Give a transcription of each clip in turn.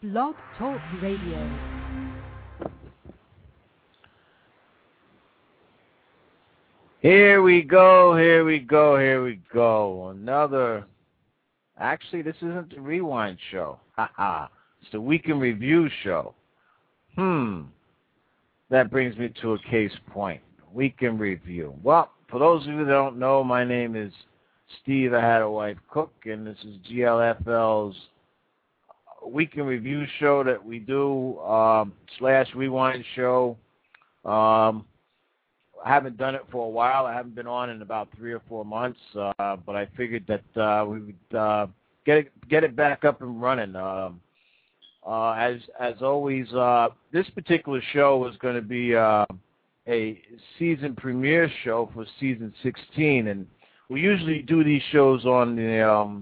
Blog Talk Radio. Here we go. Another. Actually, this isn't the Rewind show. It's the Week in Review show. That brings me to a case point. Week in Review. Well, for those of you that don't know, my name is Steve I Had a Wife Cook, and this is GLFL's Week in Review show that we do, / Rewind show. I haven't done it for a while. I haven't been on in about 3 or 4 months, but I figured that we would get it back up and running. As always, this particular show is going to be a season premiere show for season 16, and we usually do these shows on the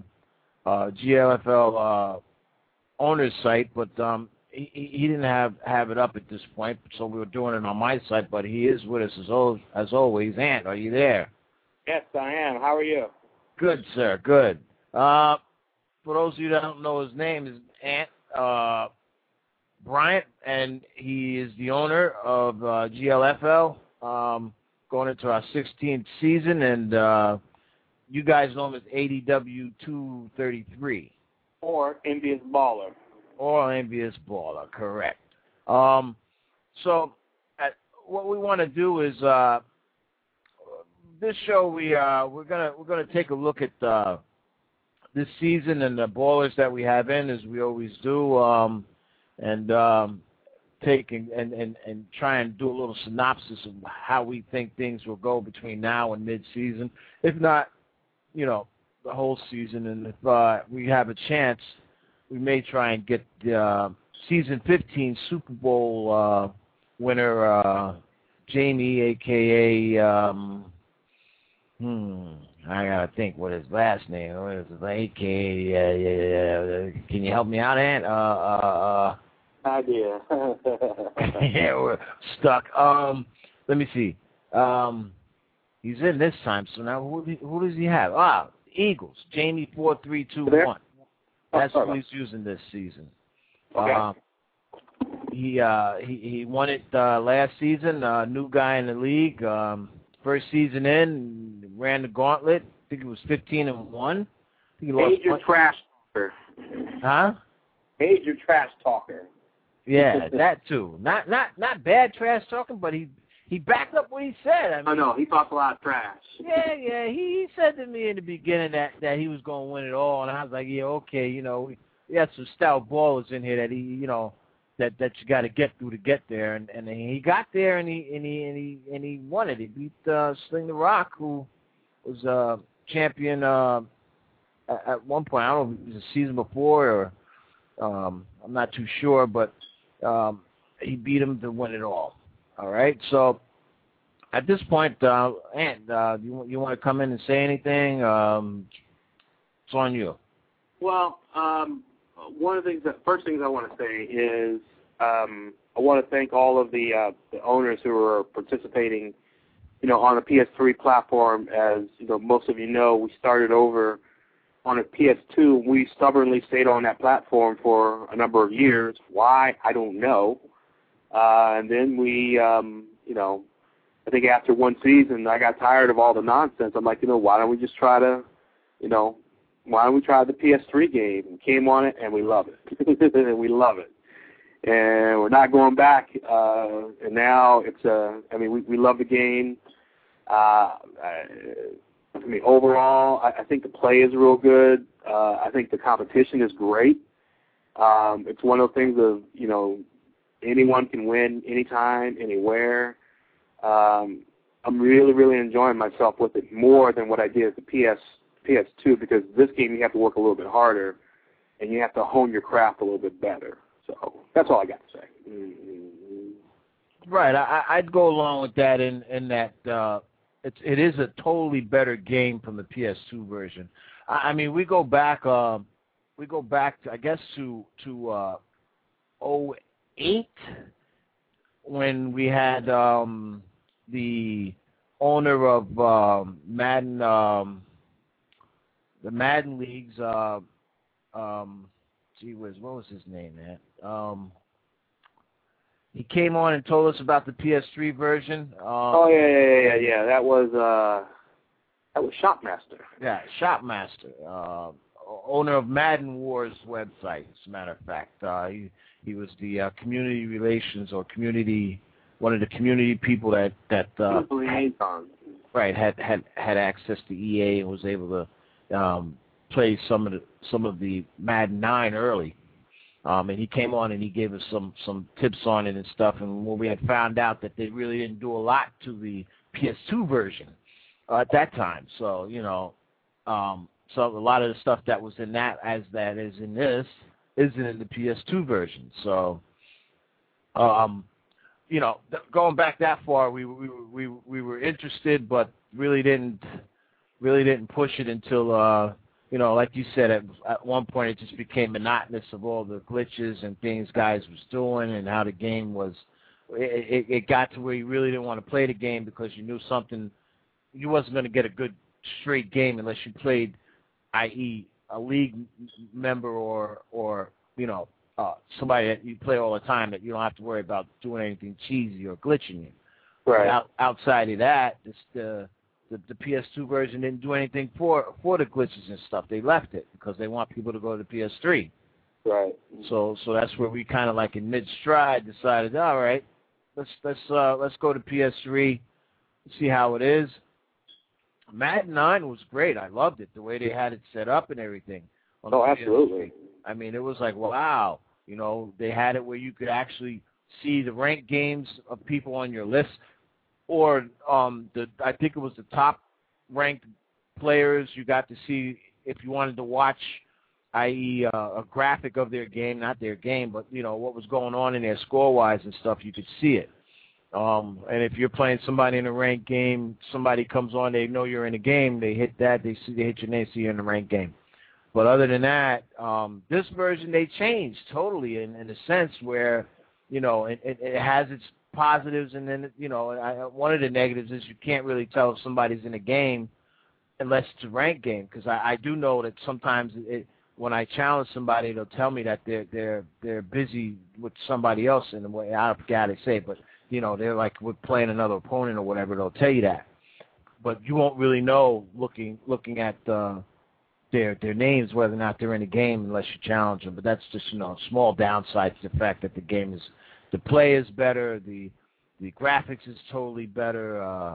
GLFL owner's site, but he didn't have it up at this point, so we were doing it on my site, but he is with us as always. Ant, are you there? Yes, I am. How are you? Good, sir, good. For those of you that don't know, his name is Ant Bryant, and he is the owner of GLFL, going into our 16th season, and you guys know him as ADW 233. Or Envious Baller. Or Envious Baller, correct. So what we want to do is this show we're gonna take a look at this season and the ballers that we have in, as we always do, and take and try and do a little synopsis of how we think things will go between now and mid-season. If not, the whole season, and if we have a chance, we may try and get the season 15 Super Bowl winner, Jamie, a.k.a. I gotta think what his last name is. A.k.a. Can you help me out, Ant? Idea. Yeah, we're stuck. Let me see. He's in this time, so now who does he have? Eagles, Jamie 4321. That's who he's using this season. Okay. He won it last season. New guy in the league. First season in, ran the gauntlet. I think it was 15-1. Major trash talker. Huh? Major trash talker. Yeah, that too. Not bad trash talking, but he backed up what he said. I know, he talked a lot of trash. Yeah. He said to me in the beginning that he was going to win it all, and I was like, yeah, okay, we have some stout ballers in here that he, that you got to get through to get there, and he got there, and he won it. He beat Sling the Rock, who was champion at one point. I don't know if it was a season before or I'm not too sure, but he beat him to win it all. All right, so at this point, Ant, you want to come in and say anything? It's on you. Well, one of the first things I want to say is I want to thank all of the owners who are participating, on the PS3 platform. As most of you know, we started over on a PS2. We stubbornly stayed on that platform for a number of years. Why? I don't know. And then we, I think after one season, I got tired of all the nonsense. I'm like, why don't we just try to, why don't we try the PS3 game? We came on it, and we love it. We love it. And we're not going back. And now it's we love the game. Overall, I think the play is real good. I think the competition is great. It's one of those things of, anyone can win anytime, anywhere. I'm really, really enjoying myself with it more than what I did at the PS2, because this game you have to work a little bit harder, and you have to hone your craft a little bit better. So that's all I got to say. Mm-hmm. Right, I'd go along with that in that it is a totally better game from the PS2 version. We go back to, I guess, to 2008, when we had the owner of Madden, the Madden leagues, gee whiz, what was his name, man? He came on and told us about the PS3 version. Yeah. That was Shopmaster. Yeah, Shopmaster, owner of Madden Wars website. As a matter of fact, he was the community relations or one of the community people that right had access to EA and was able to play some of the Madden 9 early. And he came on and he gave us some tips on it and stuff. And when we had found out that they really didn't do a lot to the PS2 version at that time, so so a lot of the stuff that was in that is in this isn't in the PS2 version. So, going back that far, we were interested, but really didn't push it until. Like you said, at one point it just became monotonous of all the glitches and things guys was doing and how the game was. It got to where you really didn't want to play the game because you knew you wasn't going to get a good straight game unless you played, i.e., a league member or somebody that you play all the time that you don't have to worry about doing anything cheesy or glitching you. Right. Outside of that, the PS2 version didn't do anything for the glitches and stuff. They left it because they want people to go to the PS3. Right. So that's where we kind of like in mid-stride decided, all right, let's go to PS3, see how it is. Madden 9 was great. I loved it, the way they had it set up and everything. Oh, absolutely. PS3. I mean, it was like, wow. They had it where you could actually see the ranked games of people on your list. Or I think it was the top ranked players you got to see if you wanted to watch, i.e. a graphic of their game, not their game, but what was going on in there score-wise and stuff, you could see it. And if you're playing somebody in a ranked game, somebody comes on, they know you're in a game, they hit that, they hit your name, see you're in a ranked game. But other than that, this version they changed totally in a sense where, it has its positives, and then one of the negatives is you can't really tell if somebody's in a game unless it's a ranked game, because I do know that sometimes when I challenge somebody, they'll tell me that they're busy with somebody else in the way. I forget how they say it, but they're like we're playing another opponent or whatever. They'll tell you that, but you won't really know looking at their names whether or not they're in a game unless you challenge them. But that's just a small downside to the fact that the play is better, the graphics is totally better,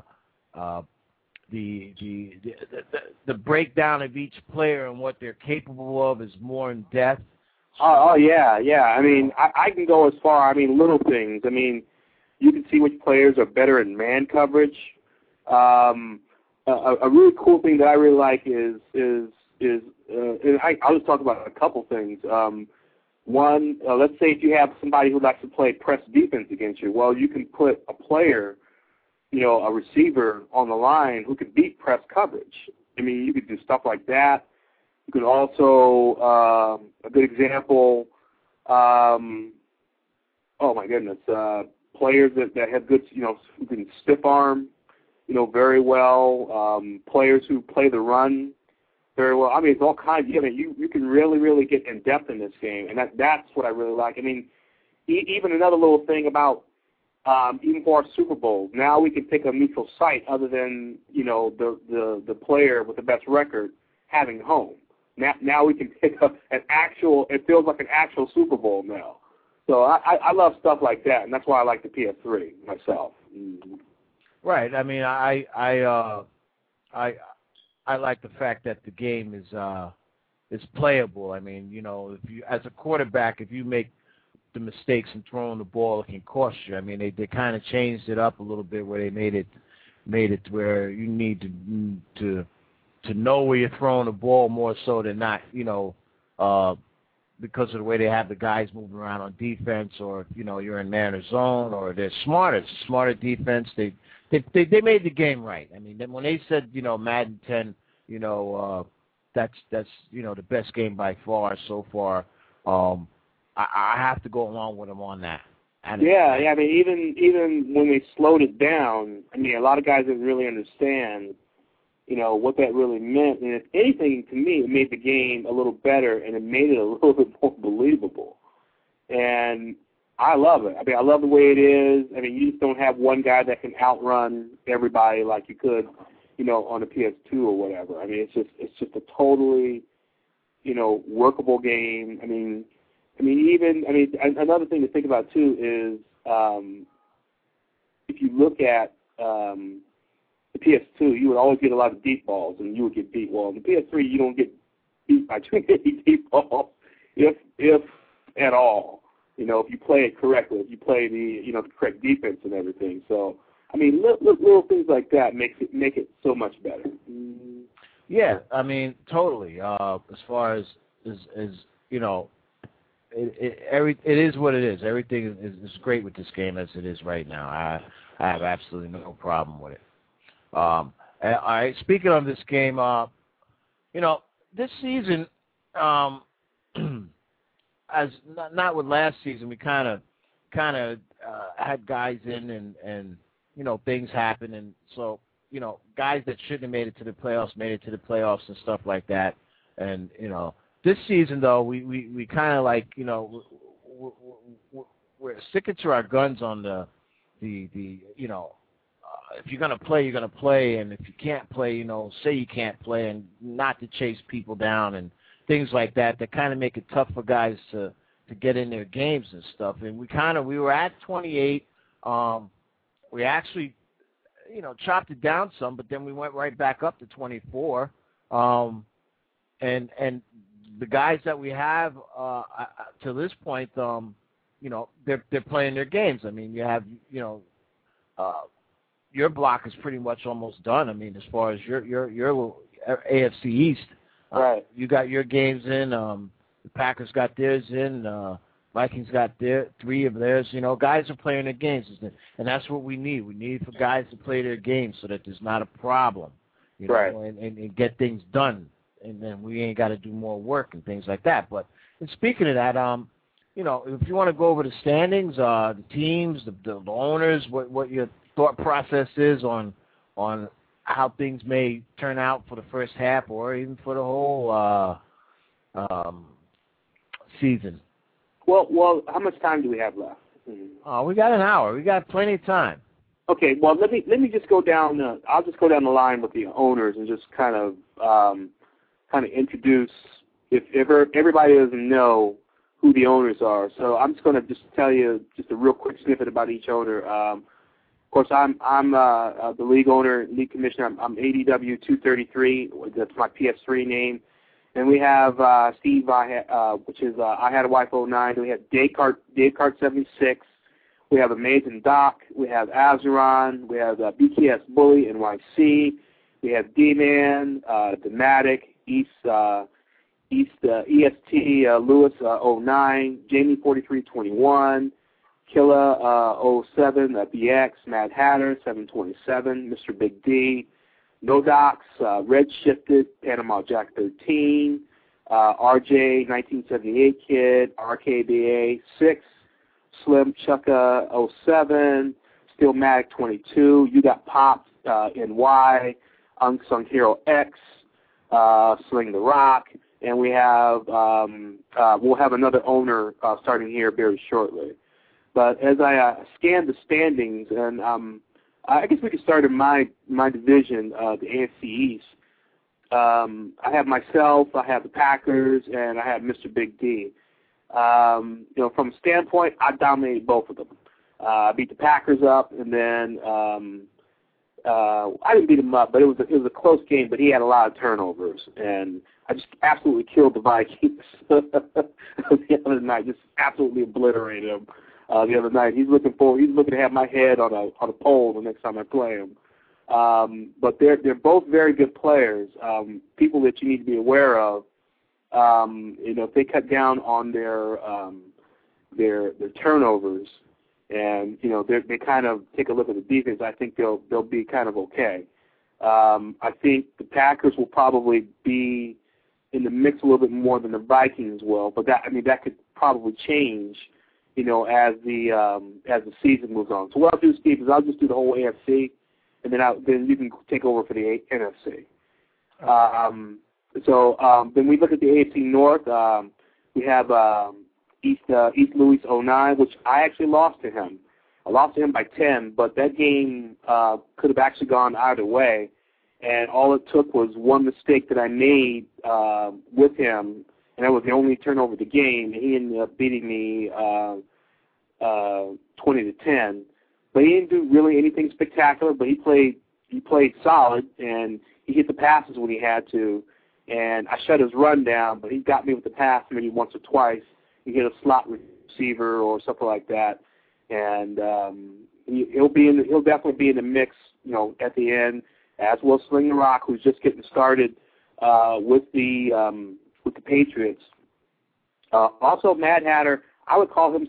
the breakdown of each player and what they're capable of is more in depth. Oh yeah. I mean, I can go as far. I mean, little things. I mean, you can see which players are better in man coverage. A really cool thing that I really like is I'll just talk about a couple things. One, let's say if you have somebody who likes to play press defense against you, well, you can put a player, a receiver on the line who could beat press coverage. I mean, you could do stuff like that. You could also, a good example, oh my goodness, players that have good, who can stiff arm, very well, players who play the run very well. I mean, it's all kinds. I mean, you can really, really get in depth in this game, and that's what I really like. I mean, even another little thing about even for our Super Bowls, now we can pick a neutral site other than the player with the best record having home. Now we can pick up an actual. It feels like an actual Super Bowl now. So I love stuff like that, and that's why I like the PS3 myself. Mm-hmm. Right. I mean, I like the fact that the game is playable. I mean, if you as a quarterback, if you make the mistakes in throwing the ball, it can cost you. I mean, they kind of changed it up a little bit where they made it where you need to know where you're throwing the ball more so than not, because of the way they have the guys moving around on defense, or you're in man or zone, or they're smarter. It's a smarter defense. They made the game right. I mean, when they said Madden 10, that's the best game by far so far. I have to go along with them on that. Yeah. I mean, even when they slowed it down, I mean, a lot of guys didn't really understand what that really meant. And if anything, to me, it made the game a little better, and it made it a little bit more believable. And I love it. I mean, I love the way it is. I mean, you just don't have one guy that can outrun everybody like you could, on the PS2 or whatever. I mean, it's just a totally, workable game. I mean, another thing to think about too is if you look at the PS2, you would always get a lot of deep balls, and you would get beat. Well, in the PS3, you don't get beat by too many deep balls, if at all. If you play it correctly, if you play the the correct defense and everything. So, I mean, little things like that make it so much better. Yeah, I mean, totally. As far as it is what it is. Everything is great with this game as it is right now. I have absolutely no problem with it. All right, speaking of this game, this season, as not with last season, we kind of had guys in and things happen, and so guys that shouldn't have made it to the playoffs made it to the playoffs and stuff like that. And this season though, we kind of like we're sticking to our guns on the if you're gonna play, you're gonna play, and if you can't play, say you can't play, and not to chase people down and things like that kind of make it tough for guys to get in their games and stuff. And we were at 28. We actually, chopped it down some, but then we went right back up to 24. And the guys that we have to this point, they're playing their games. I mean, you have, your block is pretty much almost done. I mean, as far as your AFC East. Right. You got your games in. The Packers got theirs in. Vikings got 3 of theirs. Guys are playing their games, and that's what we need. We need for guys to play their games so that there's not a problem, right. and get things done, and then we ain't got to do more work and things like that. But and speaking of that, if you want to go over the standings, the teams, the owners, what your thought process is on how things may turn out for the first half or even for the whole season. Well, how much time do we have left? We got an hour. We got plenty of time. Okay. Well, let me just go down. I'll just go down the line with the owners and just kind of introduce if everybody doesn't know who the owners are. So I'm just going to just tell you just a real quick snippet about each owner. Of course, I'm the league owner, league commissioner. I'm ADW 233. That's my PS3 name. And we have Steve, which is I Had a Wife 09. We have Dave Cart 76. We have Amazing Doc. We have Azeron. We have BKS Bully NYC. We have D-Man, Dematic, EST Lewis 09, Jamie 4321, Killa 07, BX, Mad Hatter 727, Mr. Big D, No Docs, Red Shifted, Panama Jack 13, RJ 1978 Kid, RKBA 6, Slim Chucka 07, Stillmatic 22, You Got Popped NY, Unsung Hero X, Sling the Rock, and we have we'll have another owner starting here very shortly. But as I scan the standings, and I guess we could start in my division, the AFC East. I have myself, I have the Packers, and I have Mr. Big D. From a standpoint, I dominated both of them. I beat the Packers up, and then I didn't beat him up, but it was a close game. But he had a lot of turnovers, and I just absolutely killed the Vikings the other night. Just absolutely obliterated them. The other night, he's looking to have my head on a pole the next time I play him. But they're both very good players. People that you need to be aware of. If they cut down on their turnovers, and they kind of take a look at the defense, I think they'll be kind of okay. I think the Packers will probably be in the mix a little bit more than the Vikings will, but that could probably change, as the season moves on. So what I'll do, Steve, is I'll just do the whole AFC, and then you can take over for the NFC. Then we look at the AFC North. We have East Louis 09, which I actually lost to him. I lost to him by 10, but that game could have actually gone either way. And all it took was one mistake that I made with him, and that was the only turnover of the game. And he ended up beating me 20-10. But he didn't do really anything spectacular. But he played solid, and he hit the passes when he had to. And I shut his run down, but he got me with the pass maybe once or twice. He hit a slot receiver or something like that, and he'll definitely be in the mix, at the end, as will Sling the Rock, who's just getting started with the Patriots. Also, Mad Hatter, I would call him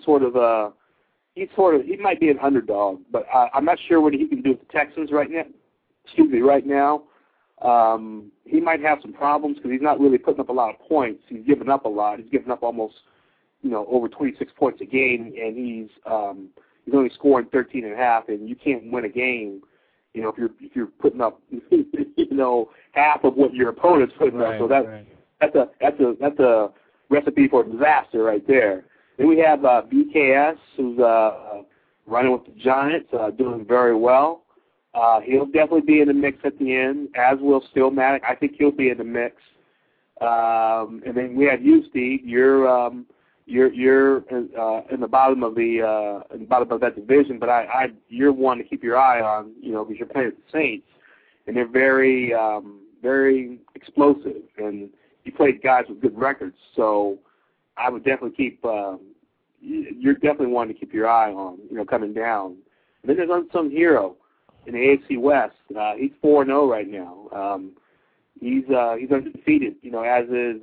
he might be an underdog, but I'm not sure what he can do with the Texans right now. He might have some problems because he's not really putting up a lot of points. He's giving up a lot. He's giving up almost, over 26 points a game, and he's only scoring 13.5, and you can't win a game, if you're putting up, half of what your opponent's putting up. So that's a recipe for disaster right there. Then we have BKS, who's running with the Giants, doing very well. He'll definitely be in the mix at the end, as will Stillmatic. I think he'll be in the mix. And then we have you, Steve. You're in the bottom of that division, but you're one to keep your eye on, because you're playing with the Saints, and they're very very explosive, and you played guys with good records. So I would definitely keep. You're definitely one to keep your eye on, coming down. And then there's Unsung Hero in the AFC West. He's 4-0 right now. He's undefeated, as is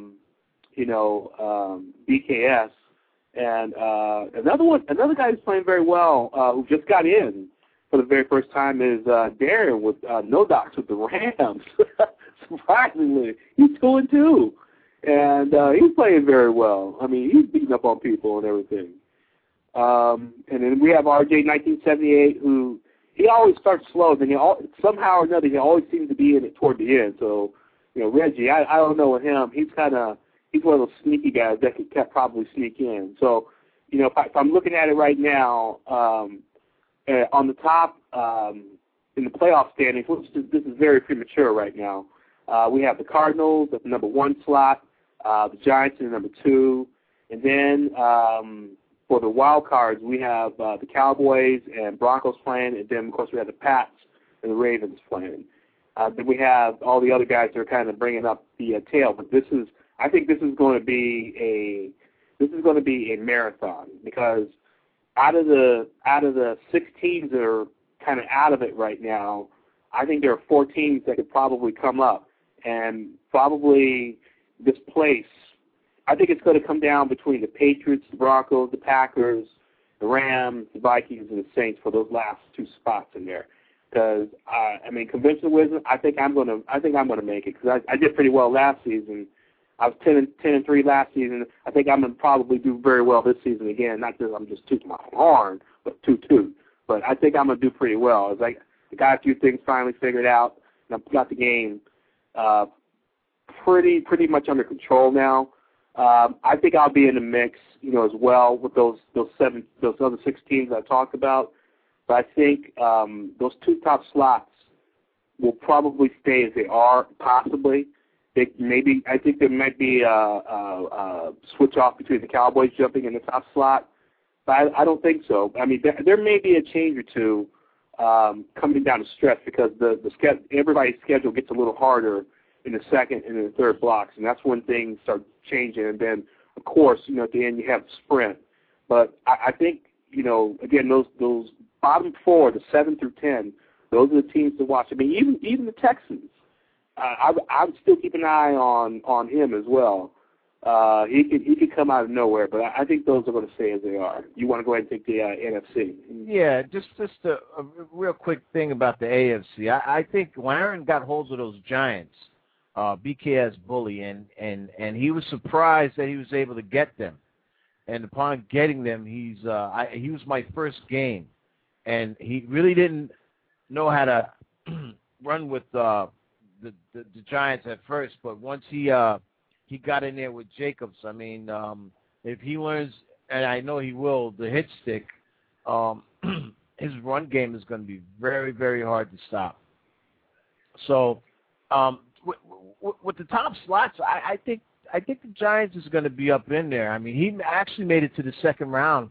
BKS. And another guy who's playing very well, who just got in for the very first time, is Darren with No Docs with the Rams. Surprisingly, he's 2-2, and he's playing very well. I mean, he's beating up on people and everything. And then we have RJ 1978, who he always starts slow, then somehow or another he always seems to be in it toward the end. So, Reggie, I don't know with him. He's one of those sneaky guys that can probably sneak in. So, if I'm looking at it right now, on the top in the playoff standings, this is very premature right now. We have the Cardinals at the number 1 slot, the Giants in the number 2, and then for the wild cards, we have the Cowboys and Broncos playing, and then, of course, we have the Pats and the Ravens playing. Then we have all the other guys that are kind of bringing up the tail. But I think this is going to be a marathon, because out of the 6 teams that are kind of out of it right now, I think there are 4 teams that could probably come up and probably displace. I think it's going to come down between the Patriots, the Broncos, the Packers, the Rams, the Vikings, and the Saints for those last 2 spots in there. Because conventional wisdom, I think I'm going to make it, because I did pretty well last season. I was 10-3 last season. I think I'm going to probably do very well this season again. Not that I'm just tooting my horn, but toot. But I think I'm going to do pretty well. It's like I got a few things finally figured out, and I've got the game pretty much under control now. I think I'll be in the mix, as well with those other 6 teams I talked about. But I think those 2 top slots will probably stay as they are, possibly. I think there might be a switch off between the Cowboys jumping in the top slot, but I don't think so. I mean, there may be a change or two coming down the stretch, because everybody's schedule gets a little harder in the second and in the third blocks, and that's when things start changing. And then, of course, at the end you have the sprint. But I think, again, those bottom 4, the 7 through 10, those are the teams to watch. I mean, even the Texans. I would still keep an eye on him as well. He could come out of nowhere, but I think those are going to stay as they are. You want to go ahead and take the NFC? Yeah, just a real quick thing about the AFC. I think when Aaron got hold of those Giants, BKS bully, and he was surprised that he was able to get them. And upon getting them, he was my first game, and he really didn't know how to run with the Giants at first, but once he got in there with Jacobs, I mean, if he learns, and I know he will, the hit stick, his run game is going to be very, very hard to stop. So, with the top slots, I think the Giants is going to be up in there. I mean, he actually made it to the second round.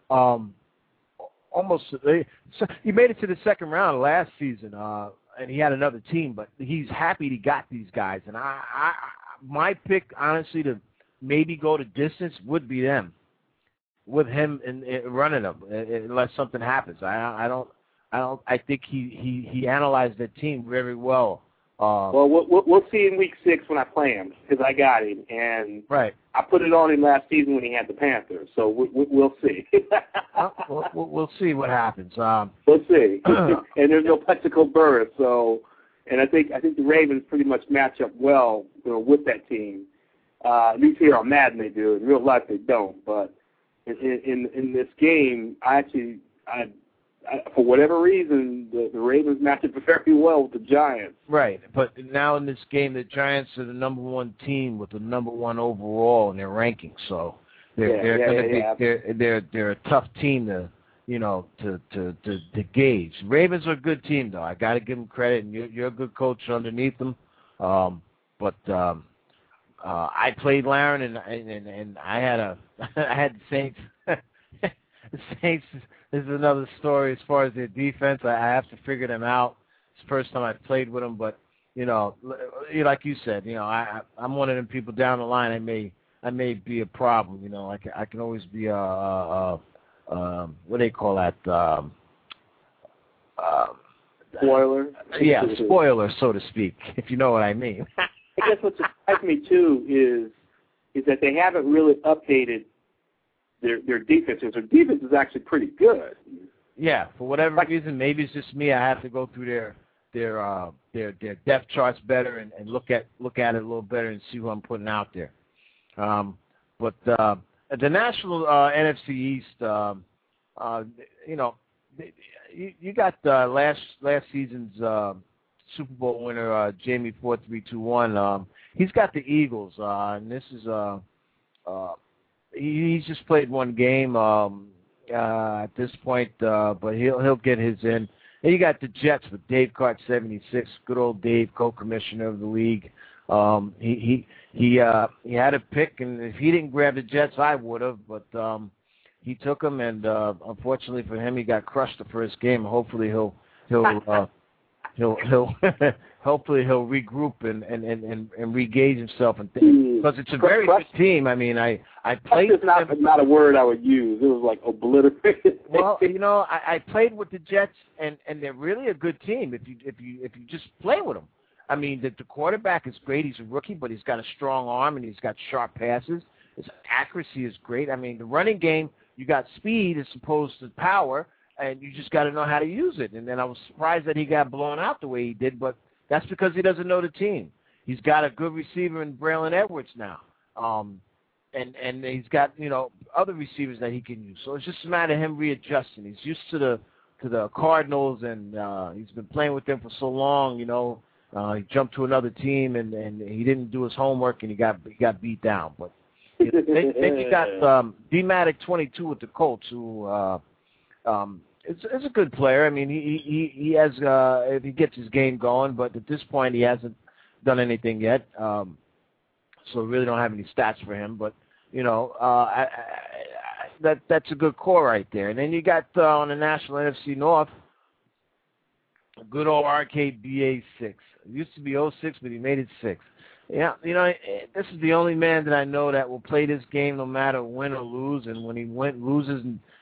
He made it to the second round last season, and he had another team, but he's happy he got these guys. And my pick, honestly, to maybe go to distance would be them, with him in running them, unless something happens. I think he analyzed that team very well. Well, we'll see in week 6 when I play him, because I got him, and right. I put it on him last season when he had the Panthers, so we'll see. We'll see what happens. We'll see. And there's no Plexico Burris, so, and I think the Ravens pretty much match up well, with that team. At least here on Madden they do. In real life they don't. But in this game, I for whatever reason, the Ravens match up very well with the Giants. Right, but now in this game, the Giants are the number 1 team with the number 1 overall in their rankings. So they're a tough team to gauge. Ravens are a good team, though. I got to give them credit, and you're a good coach underneath them. But I played Laren, and I had the Saints. The Saints is another story as far as their defense. I have to figure them out. It's the first time I've played with them, but like you said, I'm one of them people down the line. I may be a problem. I can always be what do they call that? Spoiler. Yeah, spoiler, so to speak, if you know what I mean. I guess what surprised me too is that they haven't really updated their defenses. Their defense is actually pretty good. Yeah, for whatever reason, maybe it's just me. I have to go through their depth charts better and look at it a little better and see who I'm putting out there. But the National NFC East, you got last season's Super Bowl winner Jamie 4321. He's got the Eagles, and this is he's just played one game at this point, but he'll get his in. And you got the Jets with Dave Cart 76, good old Dave, co-commissioner of the league. He had a pick, and if he didn't grab the Jets, I would have, but he took them, and unfortunately for him, he got crushed the first game. Hopefully he'll hopefully he'll regroup and re-gauge himself, and because it's a very good team. I mean, I played. That's not a word I would use. It was like obliterated. Well, I played with the Jets, and they're really a good team if you just play with them. I mean, the quarterback is great. He's a rookie, but he's got a strong arm and he's got sharp passes. His accuracy is great. I mean, the running game, you got speed as opposed to power, and you just got to know how to use it. And then I was surprised that he got blown out the way he did, but that's because he doesn't know the team. He's got a good receiver in Braylon Edwards now, and he's got other receivers that he can use. So it's just a matter of him readjusting. He's used to the Cardinals, and he's been playing with them for so long. He jumped to another team, and he didn't do his homework, and he got beat down. But then you got D-Matic 22 with the Colts, who is a good player. I mean, he has if he gets his game going, but at this point he hasn't done anything yet. So really don't have any stats for him. But that's a good core right there. And then you got on the National NFC North, a good old RKBA 6. It used to be 06, but he made it 6. Yeah, this is the only man that I know that will play this game no matter win or lose. And when he loses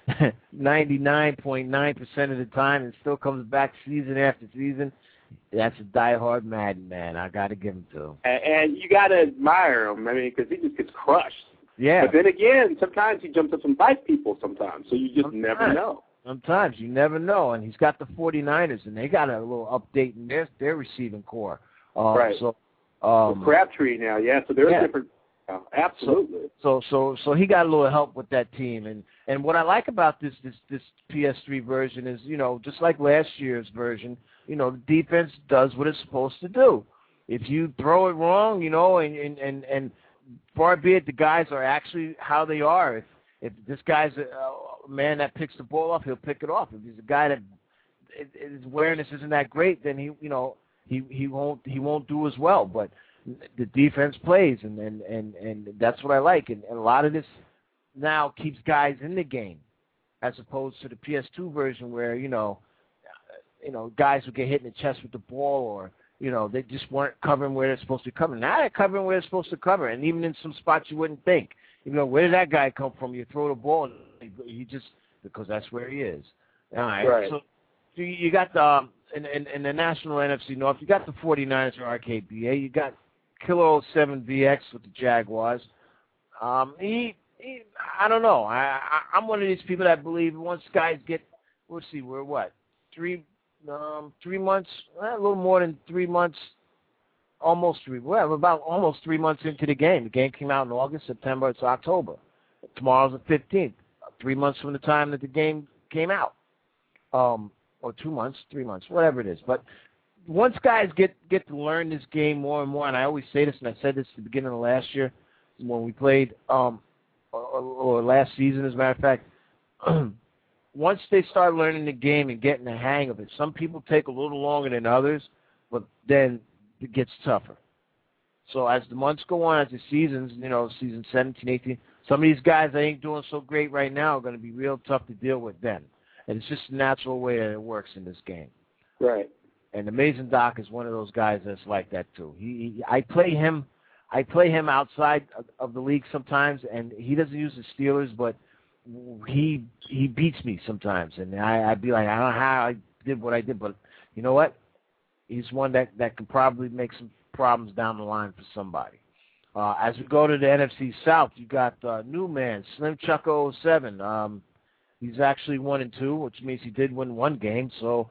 99.9% of the time and still comes back season after season, that's a diehard Madden man. I got to give him to him. And you got to admire him. I mean, because he just gets crushed. Yeah. But then again, sometimes he jumps up and bites people sometimes, so you just never know. Sometimes you never know, and he's got the 49ers, and they got a little update in their receiving core. Right. So, Crabtree now, yeah. So they're different. Absolutely. So he got a little help with that team, and what I like about this PS3 version is, just like last year's version, the defense does what it's supposed to do. if you throw it wrong, you know, and far be it, the guys are actually how they are. If this guy's a man that picks the ball off, he'll pick it off. If he's a guy that his awareness isn't that great, then he won't do as well. But the defense plays, and that's what I like. And a lot of this now keeps guys in the game, as opposed to the PS2 version where guys would get hit in the chest with the ball, or they just weren't covering where they're supposed to cover. Now they're covering where they're supposed to cover, and even in some spots you wouldn't think. Where did that guy come from? You throw the ball, and he just, because that's where he is. All right. Right. So you got the in the National NFC North, you got the 49ers or RKBA. You got Killer 07 VX with the Jaguars. I don't know. I'm one of these people that believe once guys get, let's see, we're what, 3 months, a little more than 3 months, we're about almost 3 months into the game. The game came out in August, September, it's October. Tomorrow's the 15th, 3 months from the time that the game came out. Or 2 months, 3 months, whatever it is. But once guys get to learn this game more and more, and I always say this, and I said this at the beginning of last year when we played, or last season, as a matter of fact, once they start learning the game and getting the hang of it, some people take a little longer than others, but then it gets tougher. So as the months go on, as the seasons, season 17, 18, some of these guys that ain't doing so great right now are going to be real tough to deal with then. And it's just a natural way that it works in this game. Right. And Amazing Doc is one of those guys that's like that too. I play him outside of the league sometimes, and he doesn't use the Steelers, but he beats me sometimes. And I'd be like, I don't know how I did what I did, but you know what? He's one that can probably make some problems down the line for somebody. As we go to the NFC South, you got new man, Slim Chuck 07. He's actually 1-2, which means he did win one game. So,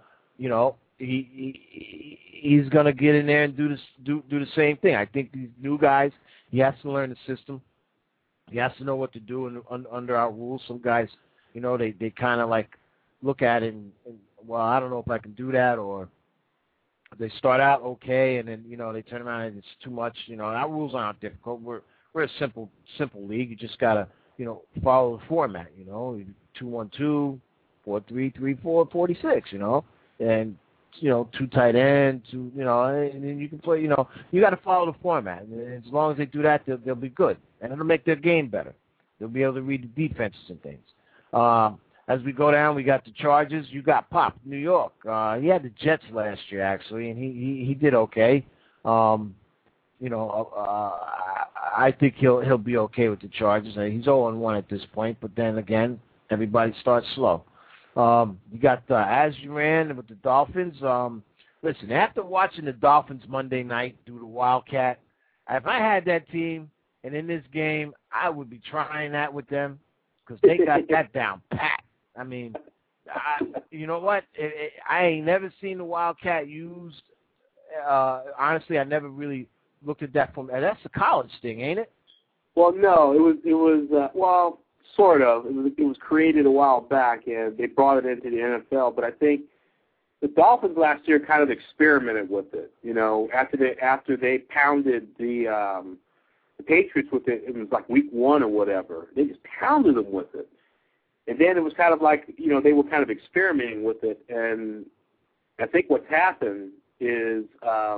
he's gonna get in there and do the same thing. I think these new guys, he has to learn the system. He has to know what to do under our rules. Some guys, they kind of like look at it and, well, I don't know if I can do that, or they start out okay and then they turn around and it's too much. Our rules aren't difficult. We're a simple league. You just gotta follow the format. 2-1-2, 4-3-3-4, 46. And 2 tight ends, and then you can play. You got to follow the format. And as long as they do that, they'll be good, and it'll make their game better. They'll be able to read the defenses and things. As we go down, we got the Chargers. You got Pop, New York. He had the Jets last year actually, and he did okay. I think he'll be okay with the Chargers. He's 0-1 at this point, but then again, everybody starts slow. You got Azuran with the Dolphins. Listen, after watching the Dolphins Monday night do the Wildcat, if I had that team and in this game, I would be trying that with them because they got that down pat. I mean, you know what? I ain't never seen the Wildcat used. Honestly, I never really looked at that from. That's a college thing, ain't it? Well, no, it was sort of. It was created a while back, and they brought it into the NFL. But I think the Dolphins last year kind of experimented with it. After they pounded the Patriots with it, it was like week 1 or whatever. They just pounded them with it, and then it was kind of like they were kind of experimenting with it. And I think what's happened is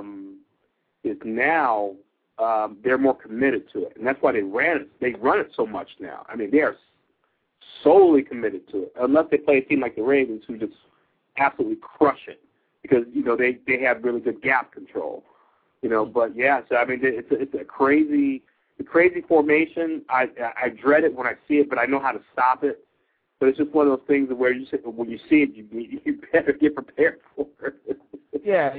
now they're more committed to it, and that's why they ran it. They run it so much now. I mean, they are solely committed to it, unless they play a team like the Ravens, who just absolutely crush it because they have really good gap control. But yeah, so I mean, it's a crazy formation. I dread it when I see it, but I know how to stop it. But it's just one of those things where when you see it, you better get prepared for it. Yeah,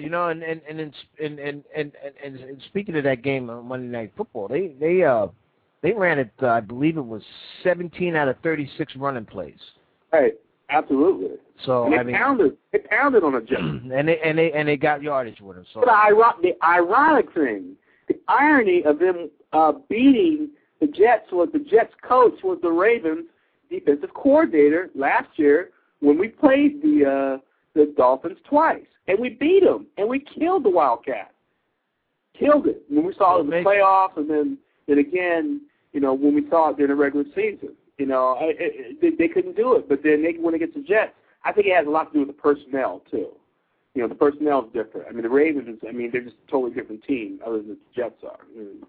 and speaking of that game on Monday Night Football, they ran it. I believe it was 17 out of 36 running plays. Right, absolutely. So and they pounded on a Jet, and they got yardage with them. So the ironic thing, the irony of them beating the Jets was the Jets coach was the Ravens defensive coordinator last year when we played the Dolphins twice, and we beat them and we killed the Wildcat. killed it. When we saw it in the playoffs, and then again, when we saw it during the regular season, they couldn't do it. But then when it gets the Jets, I think it has a lot to do with the personnel too. The personnel is different. I mean, the Ravens, they're just a totally different team other than the Jets are.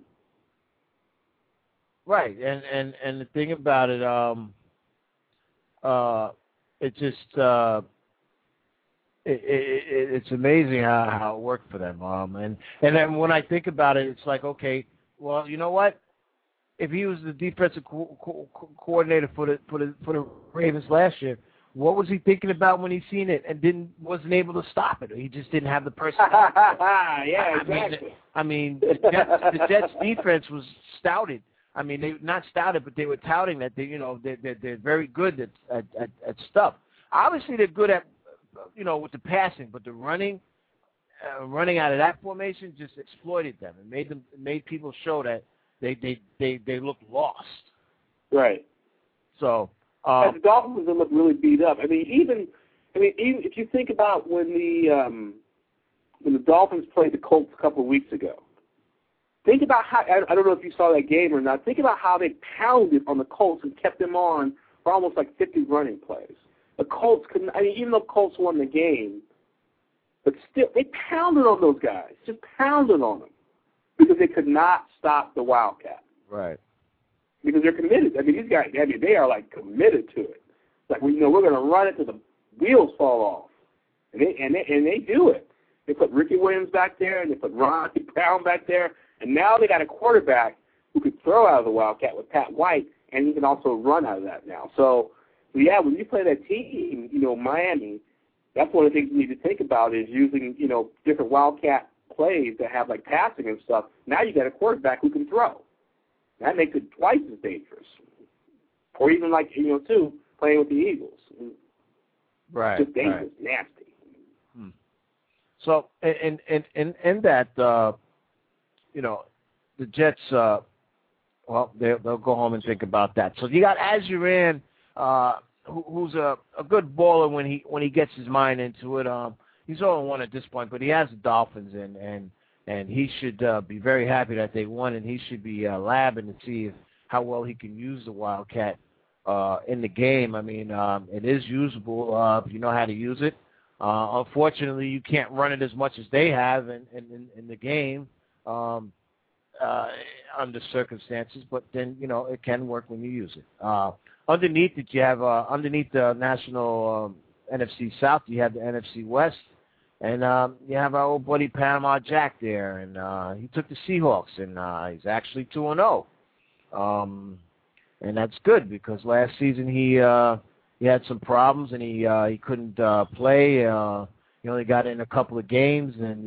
Right, and the thing about it, it just it's amazing how it worked for them. And then when I think about it, it's like, okay, well, you know what? If he was the defensive coordinator for the Ravens last year, what was he thinking about when he seen it and wasn't able to stop it? He just didn't have the personnel. Yeah, exactly. The Jets defense was stouted. They not stouted, but they were touting that they're very good at stuff. Obviously, they're good at with the passing, but the running out of that formation just exploited them and made people show that they looked lost. Right. So the Dolphins look really beat up. Even if you think about when the Dolphins played the Colts a couple of weeks ago. Think about how, I don't know if you saw that game or not, think about how they pounded on the Colts and kept them on for almost like 50 running plays. The Colts couldn't, even though Colts won the game, but still, they pounded on those guys, just pounded on them, because they could not stop the Wildcat. Right. Because they're committed. These guys, they are like committed to it. Like, we're going to run it till the wheels fall off. And they do it. They put Ricky Williams back there, and they put Ronnie Brown back there, and now they got a quarterback who could throw out of the Wildcat with Pat White, and he can also run out of that now. So yeah, when you play that team, Miami, that's one of the things you need to think about is using, different Wildcat plays that have like passing and stuff. Now you got a quarterback who can throw. That makes it twice as dangerous. Or even like, too, playing with the Eagles. Right. Just dangerous, right. Nasty. So, in that, the Jets, they'll go home and think about that. So you got Azuran, who's a good baller when he gets his mind into it. He's 0-1 at this point, but he has the Dolphins, and he should be very happy that they won, and he should be labbing to see how well he can use the Wildcat in the game. It is usable if you know how to use it. Unfortunately, you can't run it as much as they have in the game under circumstances, but then, it can work when you use it. Underneath it, you have underneath the national NFC South, you have the NFC West, and you have our old buddy Panama Jack there, and he took the Seahawks, and he's actually 2-0. And that's good because last season he had some problems and he couldn't play. He only got in a couple of games, and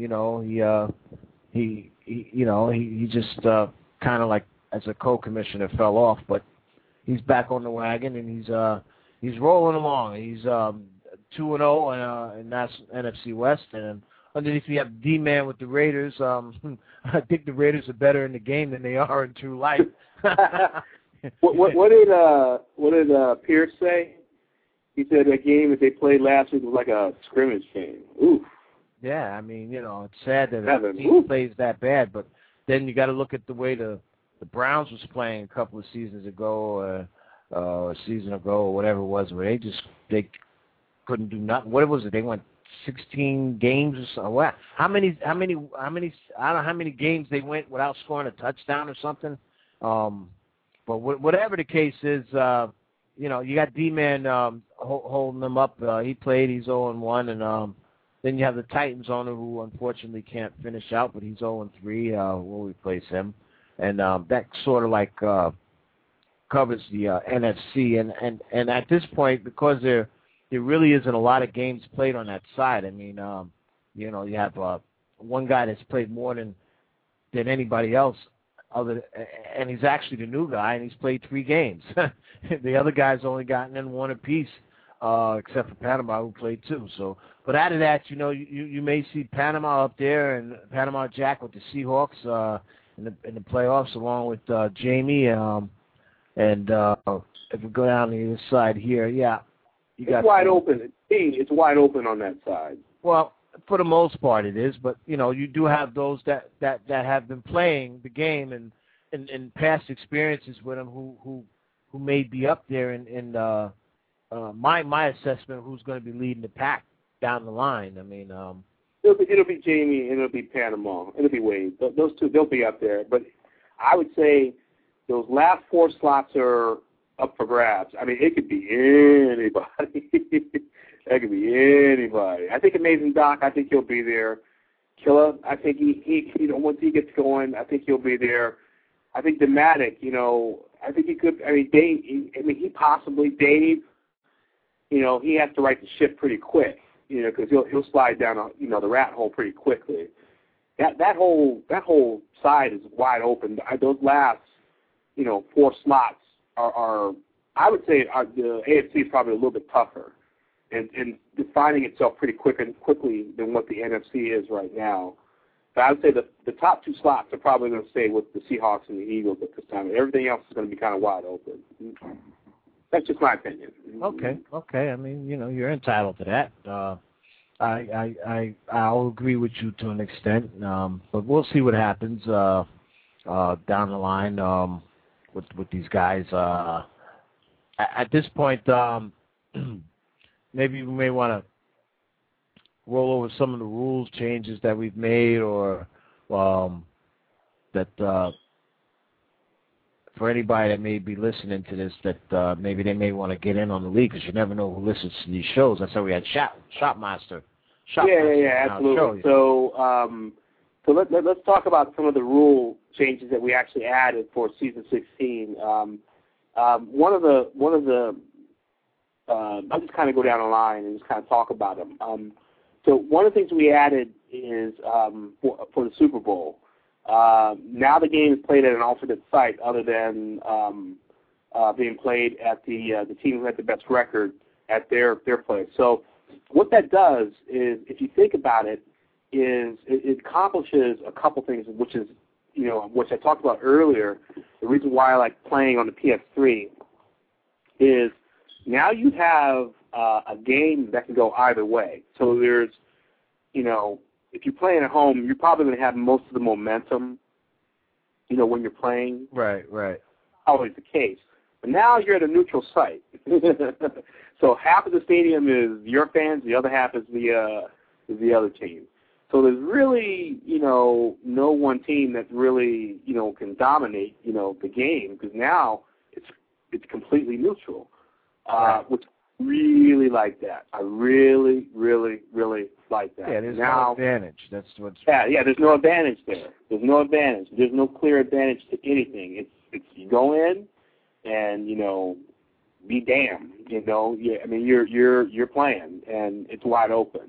he just kind of like as a co-commissioner fell off, but he's back on the wagon and he's rolling along. He's 2-0 in NFC West, and underneath we have D-Man with the Raiders. I think the Raiders are better in the game than they are in true life. What did Pierce say? He said that game that they played last week was like a scrimmage game. Oof. Yeah, it's sad that a team plays that bad, but then you got to look at the way the Browns was playing a couple of seasons ago, a season ago, or whatever it was, where they couldn't do nothing. What was it? They went 16 games or so. What? How many? I don't know how many games they went without scoring a touchdown or something. But whatever the case is, you got D-Man holding them up. He played. He's 0-1, and then you have the Titans owner who unfortunately can't finish out, but he's 0-3. We'll replace him, and that sort of like covers the NFC. And at this point, because there really isn't a lot of games played on that side. You have one guy that's played more than anybody else. And he's actually the new guy, and he's played 3 games. The other guy's only gotten in 1 apiece, except for Panama, who played 2. So, but out of that, you may see Panama up there and Panama Jack with the Seahawks in the playoffs, along with Jamie. And if we go down the other side here, yeah, it's wide open. It's wide open on that side. Well, For the most part, it is. But you do have those that have been playing the game and past experiences with them who may be up there in my assessment of who's going to be leading the pack down the line. I mean, it'll be Jamie and it'll be Panama. It'll be Wade. Those two, they'll be up there. But I would say those last 4 slots are up for grabs. I mean, it could be anybody. That could be anybody. I think Amazing Doc, I think he'll be there. Killa, I think he once he gets going, I think he'll be there. I think Dematic, I think he could. I mean, Dave. He possibly Dave. He has to right the ship pretty quick. Because he'll slide down the rat hole pretty quickly. That whole side is wide open. Those last 4 slots are I would say the AFC is probably a little bit tougher and defining itself pretty quickly than what the NFC is right now. But I would say the top 2 slots are probably going to stay with the Seahawks and the Eagles at this time. Everything else is going to be kind of wide open. That's just my opinion. Okay. I mean, you're entitled to that. I'll agree with you to an extent, but we'll see what happens down the line with these guys. At this point, maybe we may want to roll over some of the rules changes that we've made, or that for anybody that may be listening to this, that maybe they may want to get in on the league, because you never know who listens to these shows. That's how we had Shopmaster. Yeah, absolutely. So let's talk about some of the rule changes that we actually added for season 16. One of the I'll just kind of go down the line and just kind of talk about them. So one of the things we added is for the Super Bowl. Now the game is played at an alternate site other than being played at the team who had the best record at their place. So what that does is, if you think about it, is it accomplishes a couple things, which is, which I talked about earlier. The reason why I like playing on the PS3 is now you have a game that can go either way. So there's, if you're playing at home, you're probably going to have most of the momentum, when you're playing. Right. Always the case. But now you're at a neutral site. So half of the stadium is your fans, the other half is the other team. So there's really, no one team that really, can dominate, the game, because now it's completely neutral. Which I really like that. I really, really, really like that. Yeah, there's no advantage. That's what's. Yeah. There's no advantage there. There's no advantage. There's no clear advantage to anything. It's you go in, and be damned. I mean, you're playing, and it's wide open.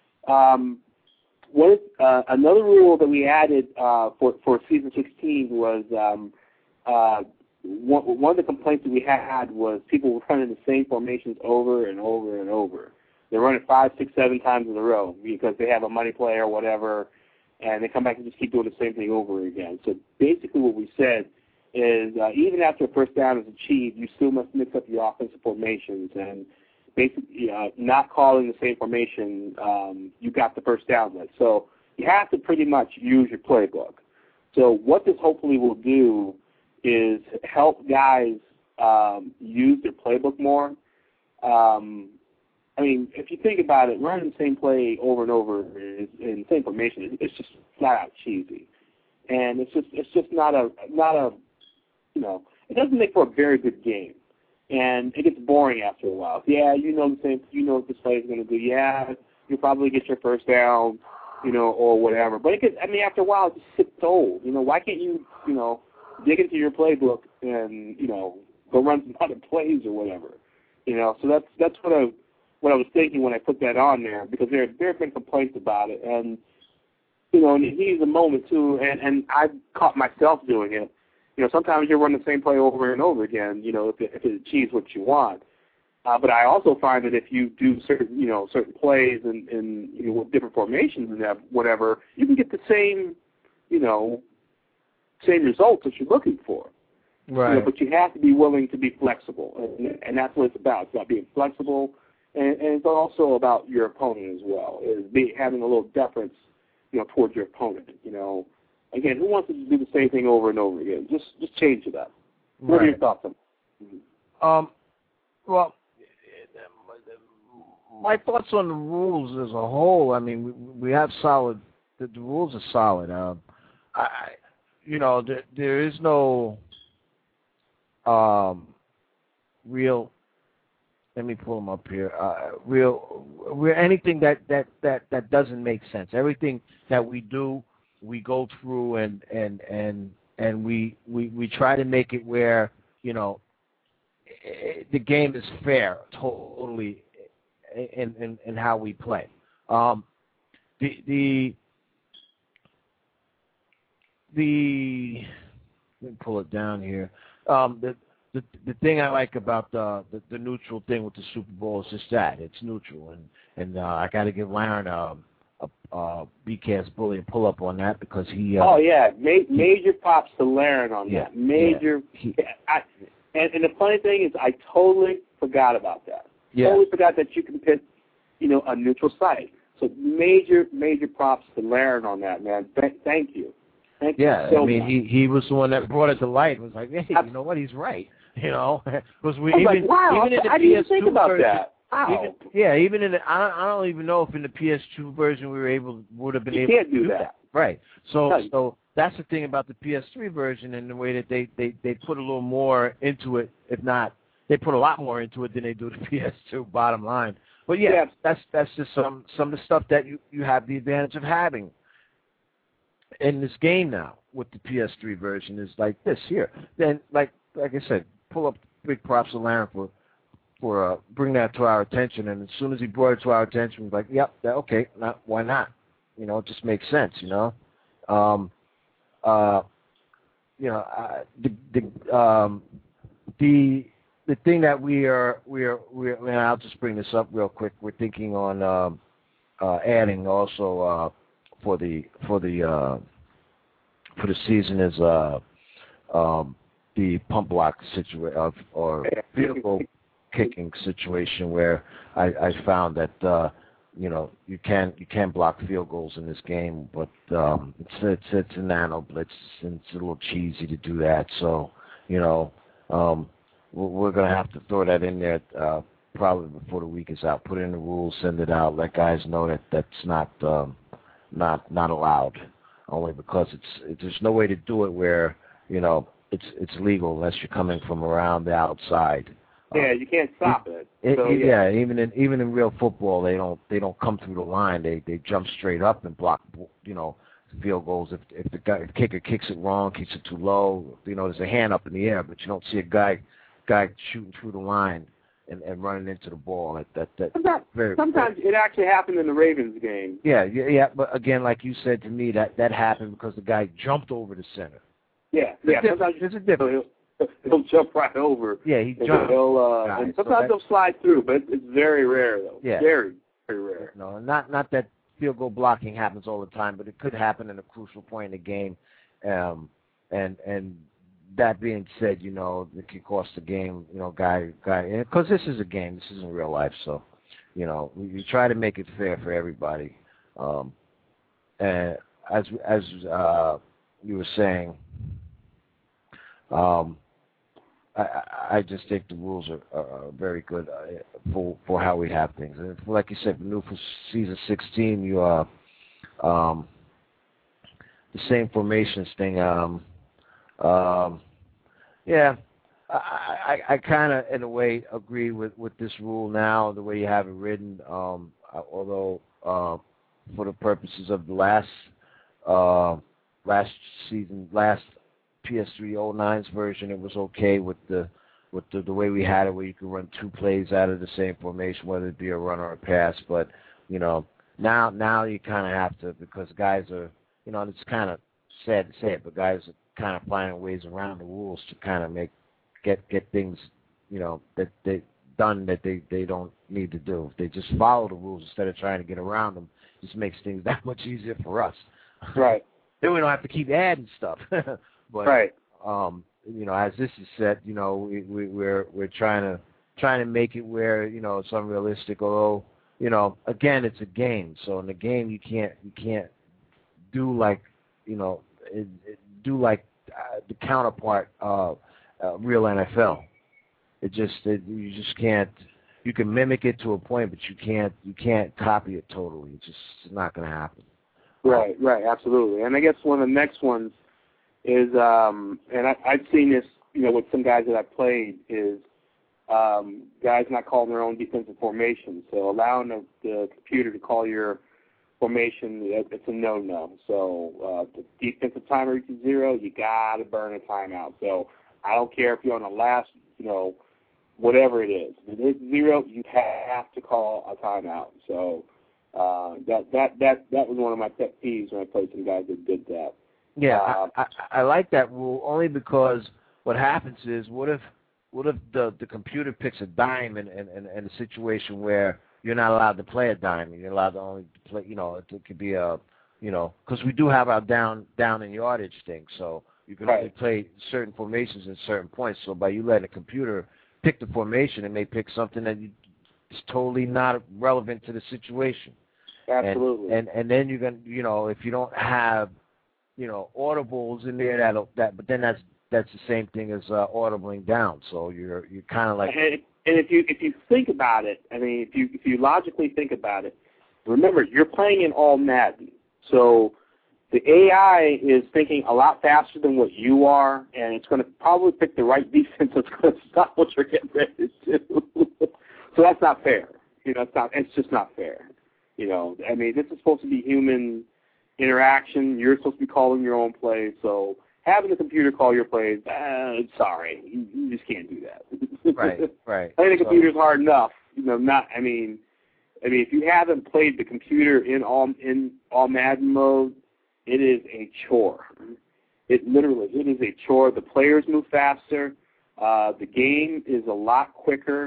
Another rule that we added for season 16 was one of the complaints that we had was people were running the same formations over and over and over. They're running 5, 6, 7 times in a row because they have a money play or whatever, and they come back and just keep doing the same thing over again. So basically what we said is even after a first down is achieved, you still must mix up your offensive formations, and basically not calling the same formation you got the first down with. So you have to pretty much use your playbook. So what this hopefully will do is help guys use their playbook more. I mean, if you think about it, running the same play over and over in the same formation, it's just flat out cheesy, and it's just not a it doesn't make for a very good game, and it gets boring after a while. Yeah, what this play is going to do. Yeah, you'll probably get your first down, or whatever. But after a while, it just gets old. Why can't you, dig into your playbook and go run some other plays or whatever. So that's what I was thinking when I put that on there, because there have been complaints about it, and and it needs a moment too, and I've caught myself doing it. Sometimes you're running the same play over and over again, if it achieves what you want. But I also find that if you do certain plays and with different formations and whatever, you can get the same results that you're looking for. Right. But you have to be willing to be flexible, and that's what it's about. It's about being flexible and it's also about your opponent as well. Is having a little deference, towards your opponent. Again, who wants to do the same thing over and over again? Just change it up. What are your thoughts on that? Well, my thoughts on the rules as a whole. I mean, we have solid. The rules are solid. There is no real. Let me pull them up here. Real anything that doesn't make sense. Everything that we do, we go through and we try to make it where the game is fair, totally, in how we play. Let me pull it down here. The thing I like about the neutral thing with the Super Bowl is just that it's neutral, and I got to give Laren a BCast bully a pull up on that because he. Major props to Laren on that. Major. Yeah. And the funny thing is, I totally forgot about that. Yeah. Totally forgot that you can pick, a neutral site. So major props to Laren on that, man. Thank you. Thank you so much. He was the one that brought it to light. Was like, hey, you know what? He's right. Because I didn't even think about that. Wow. Even in the, I don't even know if in the PS2 version would have been able to do that. Right. So that's the thing about the PS3 version and the way that they put a little more into it. If not, they put a lot more into it than they do the PS2. Bottom line. But that's just some of the stuff that you have the advantage of having in this game now with the PS3 version is like this here. Then like I said, pull up big props to Laren for bring that to our attention. And as soon as he brought it to our attention, we're like, yep, okay, why not? It just makes sense. The thing that we are, and I'll just bring this up real quick. We're thinking on adding also for the season is the pump block situation or field goal kicking situation where I found that you can block field goals in this game, but it's a nano blitz and it's a little cheesy to do that. So we're going to have to throw that in there probably before the week is out. Put it in the rules, send it out, let guys know that that's not allowed. Only because there's no way to do it where it's legal unless you're coming from around the outside. Yeah, you can't stop it. Even in real football, they don't come through the line. They jump straight up and block field goals. If the kicker kicks it wrong, kicks it too low, there's a hand up in the air, but you don't see a guy shooting through the line and running into the ball. Sometimes it actually happened in the Ravens game. Yeah. But again, like you said to me, that happened because the guy jumped over the center. Yeah. Sometimes there's a difference. He'll jump right over. Yeah, he jumps. And sometimes they'll slide through, but it's very rare though. Yeah. Very, very rare. No, not that field goal blocking happens all the time, but it could happen in a crucial point in the game. And that being said, it could cost the game, guy, because this is a game, this isn't real life, so, we try to make it fair for everybody. And as you were saying, I just think the rules are very good for how we have things. And like you said, new for season 16, the same formations thing. I kind of, in a way, agree with this rule now, the way you have it written. Although, for the purposes of the last PS3 09's version, it was okay with the way we had it, where you could run two plays out of the same formation, whether it be a run or a pass. But now you kind of have to, because guys are, it's kind of sad to say it, but guys are kind of finding ways around the rules to kind of get things, that they done that they don't need to do. If they just follow the rules instead of trying to get around them, it just makes things that much easier for us. Right. Then we don't have to keep adding stuff. But right. As this is set, we're trying to trying to make it where it's unrealistic. Although again, it's a game, so in the game you can't do like the counterpart of real NFL. You just can't. You can mimic it to a point, but you can't copy it totally. It's not going to happen. Right, absolutely. And I guess one of the next ones is, and I've seen this, with some guys that I've played, is guys not calling their own defensive formation. So allowing the computer to call your formation, it's a no-no. So the defensive timer reaches 0, you got to burn a timeout. So I don't care if you're on the last, whatever it is. If it's 0, you have to call a timeout. So that was one of my pet peeves when I played some guys that did that. Yeah, I like that rule only because what happens is, what if the computer picks a dime in a situation where you're not allowed to play a dime, and you're allowed to only play, it could be because we do have our down and yardage thing, so you can only play certain formations in certain points. So by you letting a computer pick the formation, it may pick something that is totally not relevant to the situation. Absolutely. And then you're gonna, if you don't have, audibles in there, but then that's the same thing as audibling down. So you're kind of like. And if you think about it, I mean, if you logically think about it, remember you're playing in all Madden, so the AI is thinking a lot faster than what you are, and it's going to probably pick the right defense that's going to stop what you're getting ready to do. So that's not fair. It's just not fair. I mean, this is supposed to be human interaction. You're supposed to be calling your own plays, so having the computer call your plays, sorry, you just can't do that. Right. I think the computer's hard enough. I mean, if you haven't played the computer in all Madden mode, it is a chore. It is a chore. The players move faster. The game is a lot quicker.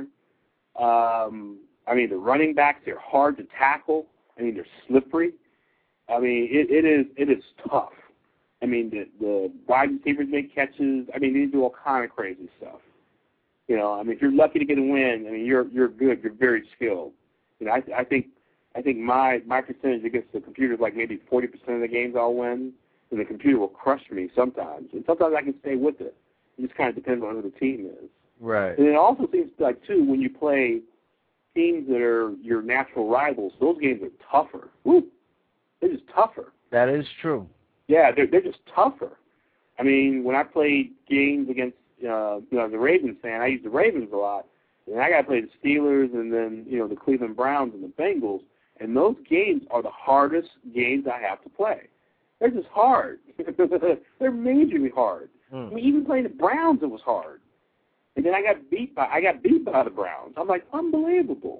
I mean, the running backs, they're hard to tackle. I mean, they're slippery. I mean, it is tough. I mean, the wide receivers make catches. I mean, they do all kind of crazy stuff. I mean, if you're lucky to get a win, I mean, you're good. You're very skilled. I think my percentage against the computer is like maybe 40% of the games I'll win, and the computer will crush me sometimes. And sometimes I can stay with it. It just kind of depends on who the team is. Right. And it also seems like, too, when you play teams that are your natural rivals, those games are tougher. Woo! They're just tougher. That is true. Yeah, they're just tougher. I mean, when I played games against, as a Ravens fan, I used the Ravens a lot, and I got to play the Steelers and then, the Cleveland Browns and the Bengals, and those games are the hardest games I have to play. They're just hard. They're majorly hard. I mean, even playing the Browns, it was hard. And then I got beat by the Browns. I'm like, unbelievable.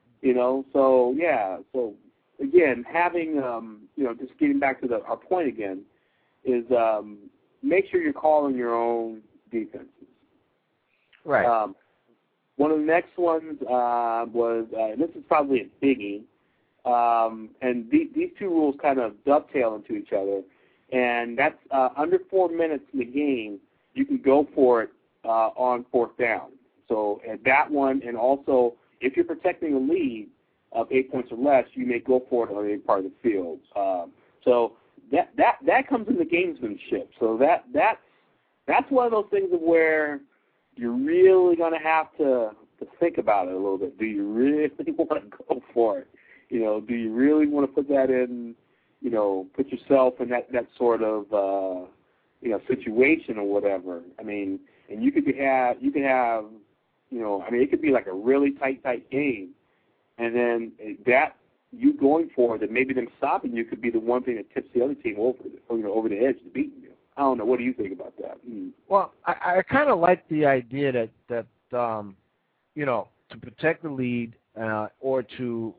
So, yeah. So, again, having, just getting back to our point again, is make sure you're calling your own defenses. Right. One of the next ones was, and this is probably a biggie, and these two rules kind of dovetail into each other, and that's under 4 minutes in the game, you can go for it on 4th down. So at that one, and also if you're protecting a lead of 8 points or less, you may go for it on any part of the field. So that comes in the gamesmanship. So that's one of those things of where you're really going to have to think about it a little bit. Do you really want to go for it? Do you really want to put that in, put yourself in that sort of, situation or whatever? I mean, and you could have, it could be like a really tight game, and then that you going for it, and maybe them stopping you could be the one thing that tips the other team over the edge to beating you. I don't know. What do you think about that? Well, I kind of like the idea that to protect the lead or to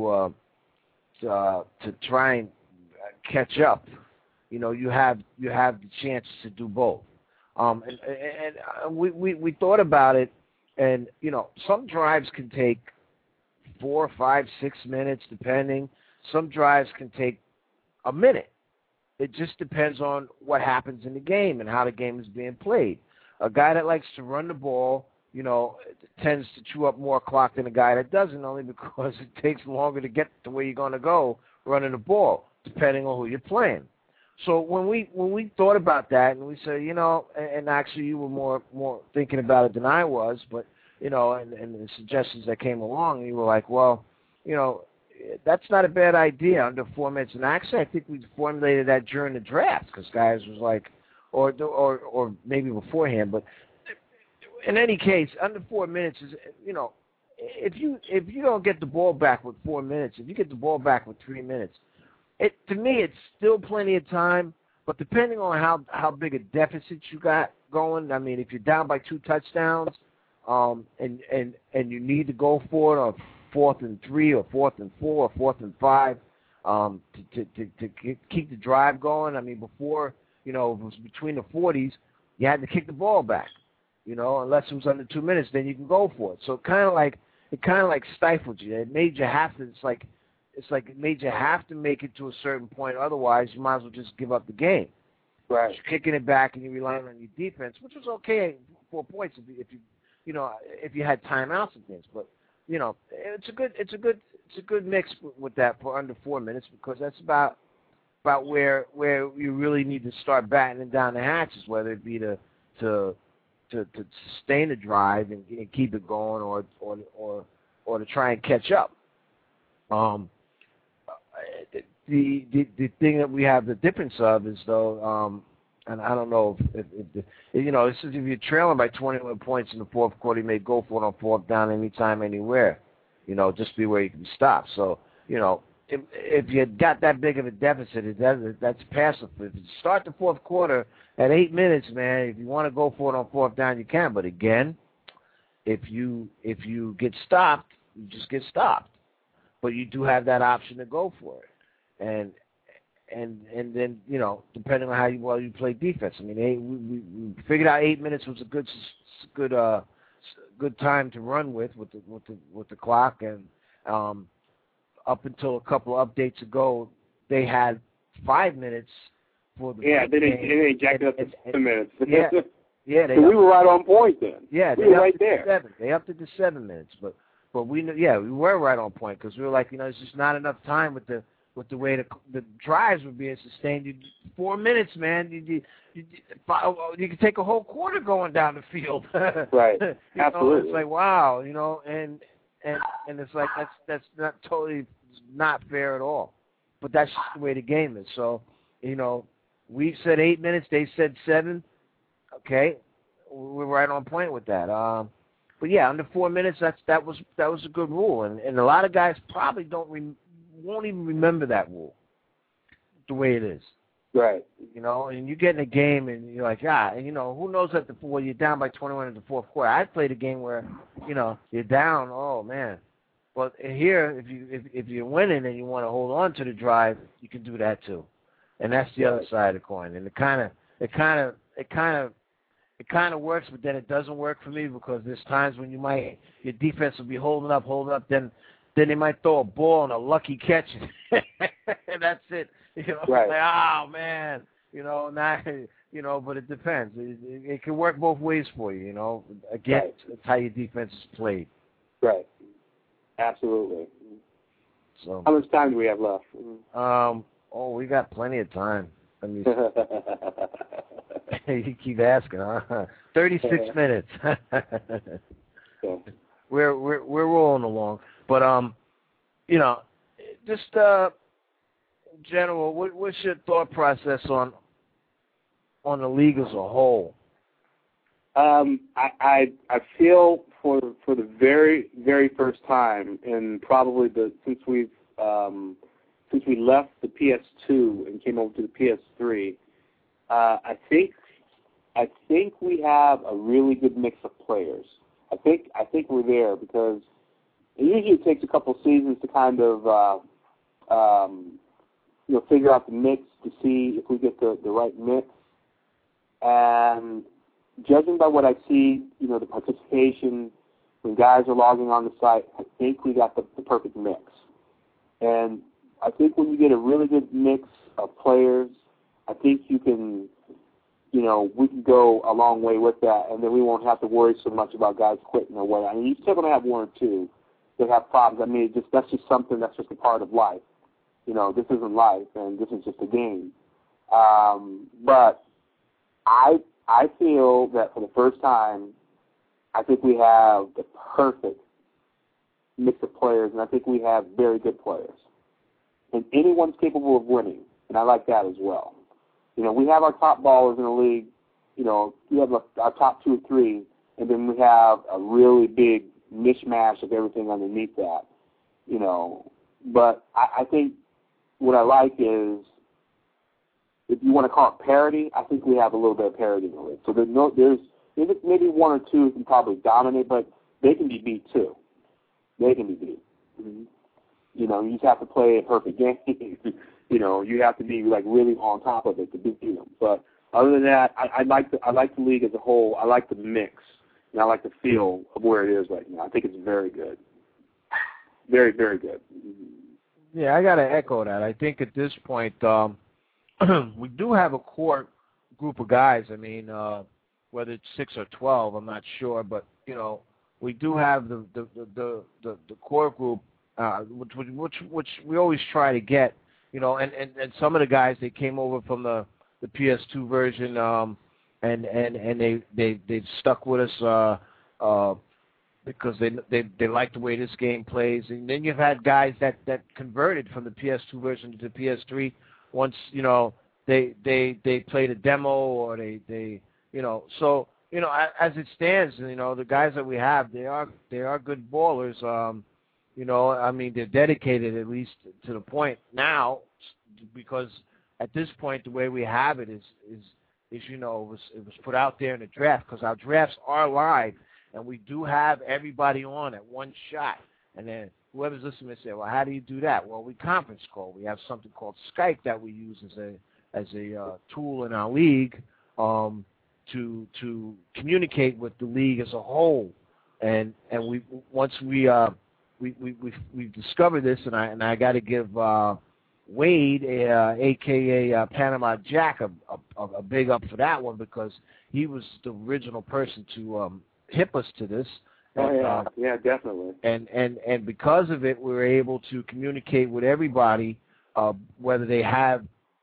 try and catch up, you have the chance to do both. And we thought about it, and some drives can take 4, 5, 6 minutes, depending. Some drives can take a minute. It just depends on what happens in the game and how the game is being played. A guy that likes to run the ball, tends to chew up more clock than a guy that doesn't, only because it takes longer to get to where you're going to go running the ball, depending on who you're playing. So when we thought about that, and we said, and actually you were more thinking about it than I was, but and the suggestions that came along, you were like, well, that's not a bad idea under 4 minutes. And actually, I think we formulated that during the draft because guys was like, or maybe beforehand, but in any case, under 4 minutes is, if you don't get the ball back with 4 minutes, if you get the ball back with 3 minutes, to me it's still plenty of time. But depending on how big a deficit you got going, I mean, if you're down by 2 touchdowns, and you need to go for it on 4th and 3 or 4th and 4 or 4th and 5, to keep the drive going. I mean, before, it was between the 40s, you had to kick the ball back. Unless it was under 2 minutes, then you can go for it. So it kind of like stifled you. It made you have to. It's like it made you have to make it to a certain point. Otherwise, you might as well just give up the game. Right. You're kicking it back and you're relying on your defense, which was okay 4 points if you had timeouts and things. But it's a good mix with that for under 4 minutes, because that's about where you really need to start battening down the hatches, whether it be to sustain the drive and keep it going, or to try and catch up. The thing that we have the difference of is, though, and I don't know if this is if you're trailing by 21 points in the fourth quarter, you may go for it on 4th down anytime, anywhere. Just be where you can stop. So, if you got that big of a deficit, that's passive. If you start the fourth quarter at 8 minutes, man, if you want to go for it on 4th down, you can. But again, if you get stopped, you just get stopped. But you do have that option to go for it, and then depending on how well you play defense. I mean, we figured out 8 minutes was a good time to run with the clock, and up until a couple of updates ago, they had 5 minutes for the they jacked it up to 7 minutes. Yeah, so we were right on point then. Yeah, we were right there. 7. They upped it to 7 minutes, but we knew, we were right on point, because we were like, there's just not enough time with the way the drives were being sustained. 4 minutes, man. You could take a whole quarter going down the field. Right. Absolutely. It's like, wow, and it's like that's not totally not fair at all. But that's just the way the game is. So, we said 8 minutes, they said 7. Okay, we're right on point with that. But yeah, under 4 minutes, that was a good rule, and a lot of guys probably won't even remember that rule the way it is. Right. And you get in a game and you're like, and who knows when you're down by 21 in the fourth quarter. I played a game where, you're down, oh man. Well, here, if you're winning and you want to hold on to the drive, you can do that too. And that's the other side of the coin. And it kind of works, but then it doesn't work for me, because there's times when your defense will be holding up, then they might throw a ball and a lucky catch, and that's it. Right. Like, oh man, but it depends. It can work both ways for you. Again, right. It's how your defense is played. Right. Absolutely. So, how much time do we have left? We got plenty of time. I mean, you keep asking, huh? 36 minutes. We're rolling along, but just in general, what's your thought process on the league as a whole? I feel for the very, very first time, and probably since we left the PS2 and came over to the PS3, I think we have a really good mix of players. I think we're there, because it usually takes a couple seasons to kind of figure out the mix, to see if we get the right mix. And judging by what I see, the participation when guys are logging on the site, I think we got the perfect mix. And I think when you get a really good mix of players, I think you can we can go a long way with that, and then we won't have to worry so much about guys quitting or whatever. I mean, you're still going to have one or two that have problems. I mean, that's just something that's just a part of life. This isn't life, and this is just a game. But I feel that for the first time, I think we have the perfect mix of players, and I think we have very good players. And anyone's capable of winning, and I like that as well. We have our top ballers in the league. We have our top 2 or 3, and then we have a really big mishmash of everything underneath that. But I think what I like is, if you want to call it parity, I think we have a little bit of parity in the league. So there's maybe 1 or 2 who can probably dominate, but they can be beat too. They can be beat. Mm-hmm. You just have to play a perfect game. You have to be like really on top of it to beat them. But other than that, I like the league as a whole. I like the mix, and I like the feel of where it is right now. I think it's very good. Very, very good. Yeah, I got to echo that. I think at this point, we do have a core group of guys. I mean, whether it's 6 or 12, I'm not sure, but we do have the core group, which we always try to get. And some of the guys, they came over from the PS2 version, and they've stuck with us because they like the way this game plays. And then you've had guys that converted from the PS2 version to the PS3 once they played a demo, or they so as it stands, the guys that we have, they are good ballers. I mean, they're dedicated, at least to the point now, because at this point, the way we have it is it was put out there in the draft, because our drafts are live, and we do have everybody on at one shot. And then whoever's listening may say, well, how do you do that? Well, we conference call. We have something called Skype that we use as a tool in our league to communicate with the league as a whole. And once we've discovered this, and I got to give Wade, a.k.a. Panama Jack, a big up for that one, because he was the original person to hip us to this. Oh, yeah, definitely. And because of it, we were able to communicate with everybody, whether they have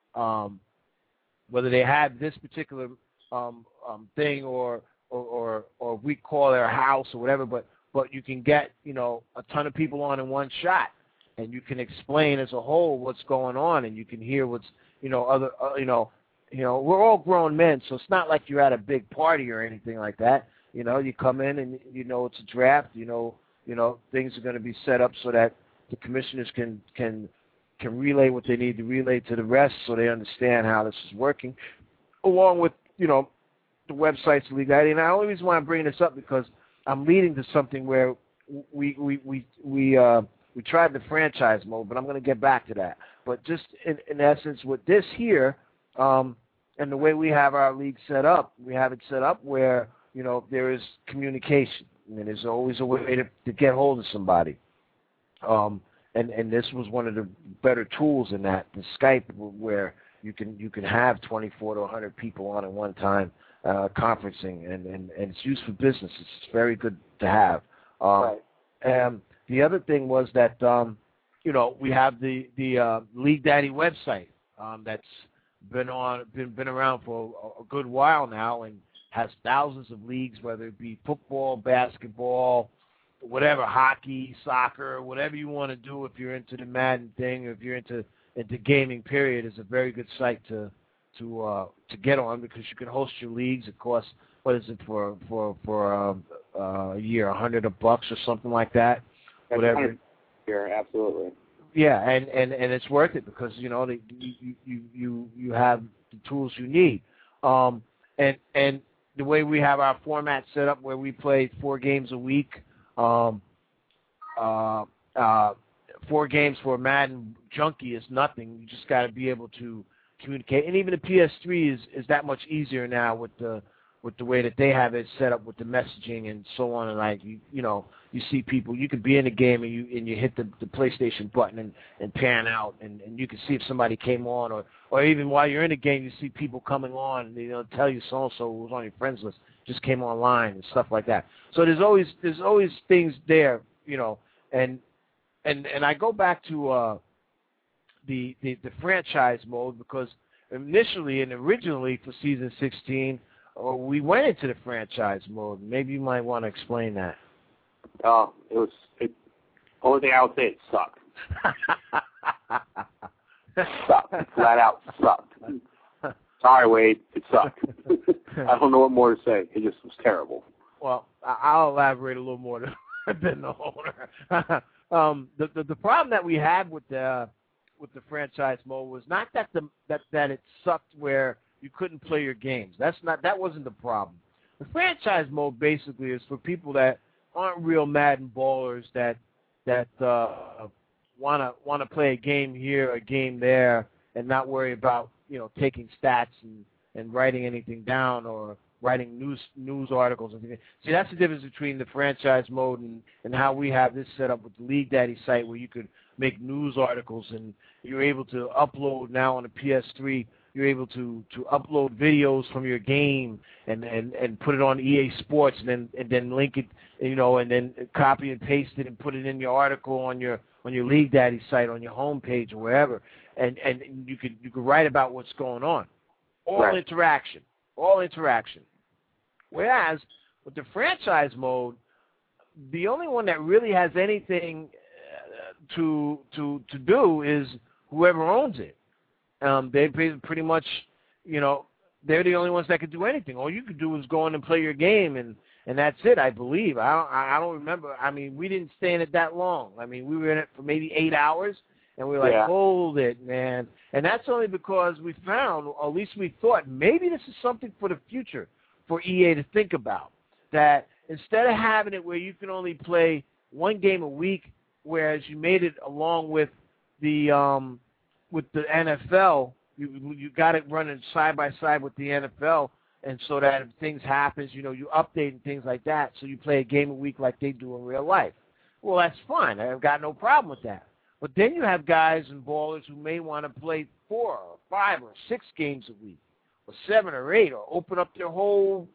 this particular thing, or we call their house or whatever, but you can get a ton of people on in one shot, and you can explain as a whole what's going on, and you can hear what's other we're all grown men, so it's not like you're at a big party or anything like that. You come in and it's a draft. Things are going to be set up so that the commissioners can relay what they need to relay to the rest, so they understand how this is working, along with the websites, the league. And the only reason why I'm bringing this up, because I'm leading to something where we tried the franchise mode, but I'm going to get back to that. But just in essence, with this here, and the way we have our league set up, we have it set up where there is communication. I mean, there's always a way to get hold of somebody. And this was one of the better tools in that, the Skype, where you can have 24 to 100 people on at one time, conferencing, and it's used for business. It's very good to have. Right. And the other thing was that we have the League Daddy website that's been around for a good while now, and has thousands of leagues, whether it be football, basketball, whatever, hockey, soccer, whatever you want to do. If you're into the Madden thing, or if you're into gaming, period, is a very good site to get on, because you can host your leagues. It costs, what is it for a year, $100 or something like that, whatever. Yeah, absolutely. Yeah, and it's worth it, because you have the tools you need, and the way we have our format set up, where we play 4 games a week, 4 games for a Madden junkie is nothing. You just got to be able to communicate. And even the PS3 is that much easier now with the with the way that they have it set up with the messaging and so on, and like you know, you see people, you could be in a game and you hit the PlayStation button and pan out, and you can see if somebody came on, or even while you're in the game, you see people coming on, you know, tell you so and so who's on your friends list just came online and stuff like that. So there's always things there, you know, and I go back to the franchise mode, because initially and originally for season 16. We went into the franchise mode. Maybe you might want to explain that. Only thing I would say, it sucked. Sucked. Flat out sucked. Sorry, Wade, it sucked. I don't know what more to say. It just was terrible. Well, I'll elaborate a little more than the owner. The problem that we had with the franchise mode was not that it sucked where you couldn't play your games. That wasn't the problem. The franchise mode basically is for people that aren't real Madden ballers that wanna play a game here, a game there, and not worry about, you know, taking stats and writing anything down or writing news articles and things. See, that's the difference between the franchise mode and how we have this set up with the League Daddy site, where you could make news articles, and you're able to upload now on the PS3. You're able to upload videos from your game and put it on EA Sports, and then link it, you know, and then copy and paste it and put it in your article on your League Daddy site, on your homepage or wherever, and you could write about what's going on. All right. interaction. Whereas with the franchise mode, the only one that really has anything to do is whoever owns it. They pretty much, you know, they're the only ones that could do anything. All you could do is go in and play your game, and that's it, I believe. I don't remember. I mean, we didn't stay in it that long. I mean, we were in it for maybe 8 hours, and we were like, hold it, man. And that's only because we found, or at least we thought, maybe this is something for the future for EA to think about, that instead of having it where you can only play one game a week, whereas you made it along with the NFL, you got it running side by side with the NFL, and so that if things happen, you know, you update and things like that, so you play a game a week like they do in real life. Well, that's fine. I've got no problem with that. But then you have guys and ballers who may want to play 4 or 5 or 6 games a week, or 7 or 8, or open up their whole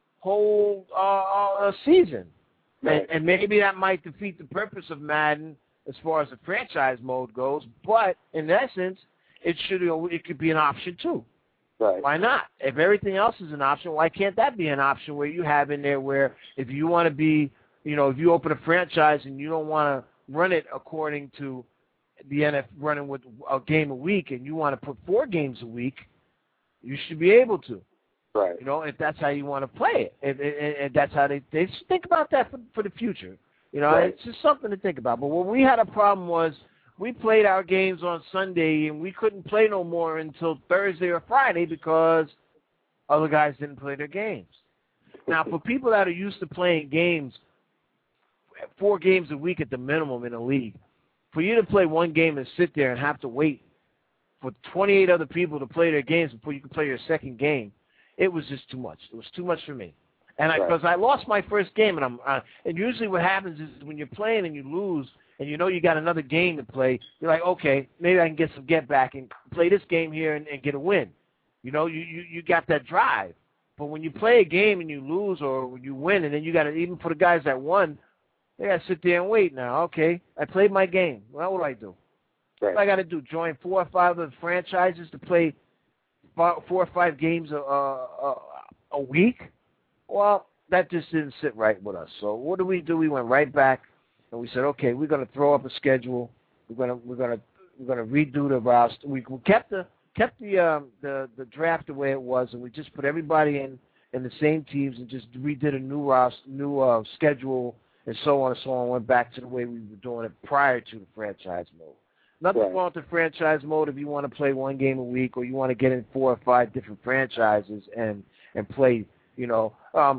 season. Right. And maybe that might defeat the purpose of Madden as far as the franchise mode goes, but in essence, it could be an option too. Right. Why not? If everything else is an option, why can't that be an option where you have in there where if you want to be, you know, if you open a franchise and you don't want to run it according to the NFL running with a game a week, and you want to put 4 games a week, you should be able to. Right. You know, if that's how you want to play it, and that's how they should think about that for the future. You know, right. It's just something to think about. But what we had a problem was we played our games on Sunday, and we couldn't play no more until Thursday or Friday because other guys didn't play their games. Now, for people that are used to playing games, 4 games a week at the minimum in a league, for you to play one game and sit there and have to wait for 28 other people to play their games before you can play your second game, it was just too much. It was too much for me. And because I lost my first game, and and usually what happens is when you're playing and you lose, and you know you got another game to play, you're like, okay, maybe I can get some get back and play this game here and get a win. You know, you got that drive. But when you play a game and you lose or when you win, and then you got to, even for the guys that won, they got to sit there and wait now. Okay, I played my game. Well, what do I do? Right. What I got to do? Join 4 or 5 of the franchises to play 4 or 5 games a week? Well, that just didn't sit right with us. So what do? We went right back, and we said, okay, we're going to throw up a schedule. We're going to redo the roster. We kept the draft the way it was, and we just put everybody in the same teams and just redid a new roster, new schedule, and so on and so on. Went back to the way we were doing it prior to the franchise mode. Nothing wrong with the franchise mode if you want to play one game a week or you want to get in 4 or 5 different franchises and play. You know,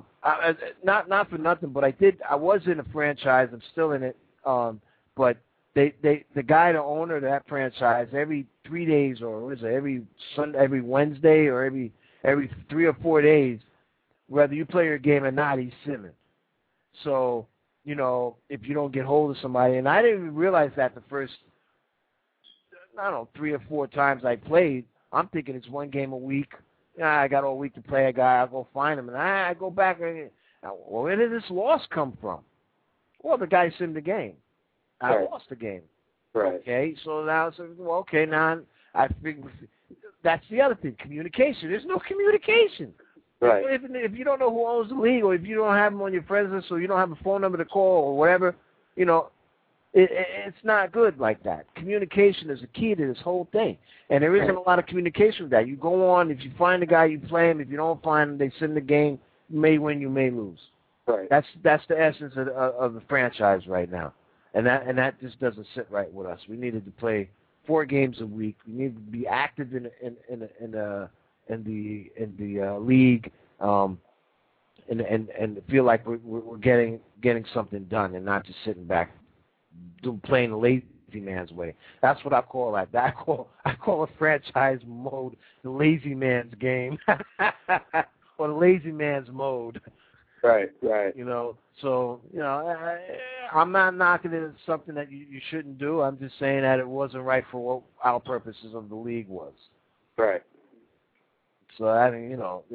not for nothing, but I was in a franchise. I'm still in it. But the guy, the owner of that franchise, every 3 days, or what is it, every Sunday, every Wednesday, or every 3 or 4 days, whether you play your game or not, he's simming. So, you know, if you don't get hold of somebody, and I didn't even realize that the first, I don't know, 3 or 4 times I played, I'm thinking it's one game a week. I got all week to play a guy. I'll go find him. And I go back and, well, where did this loss come from? Well, the guy simmed the game. I lost the game. Right. Okay, so now, well, okay, now I figure that's the other thing, communication. There's no communication. Right. If you don't know who owns the league, or if you don't have them on your friends list, or you don't have a phone number to call, or whatever, you know, it's not good like that. Communication is the key to this whole thing, and there isn't a lot of communication with that. You go on, if you find a guy, you play him. If you don't find him, they send the game. You may win, you may lose. Right. That's the essence of the franchise right now, and that just doesn't sit right with us. We needed to play 4 games a week. We need to be active in the league, and feel like we're getting something done, and not just sitting back playing the lazy man's way. That's what I call that. I call a franchise mode the lazy man's game, or the lazy man's mode. Right, right. You know, so, you know, I'm not knocking it as something that you shouldn't do. I'm just saying that it wasn't right for what our purposes of the league was. Right. So, I mean, you know,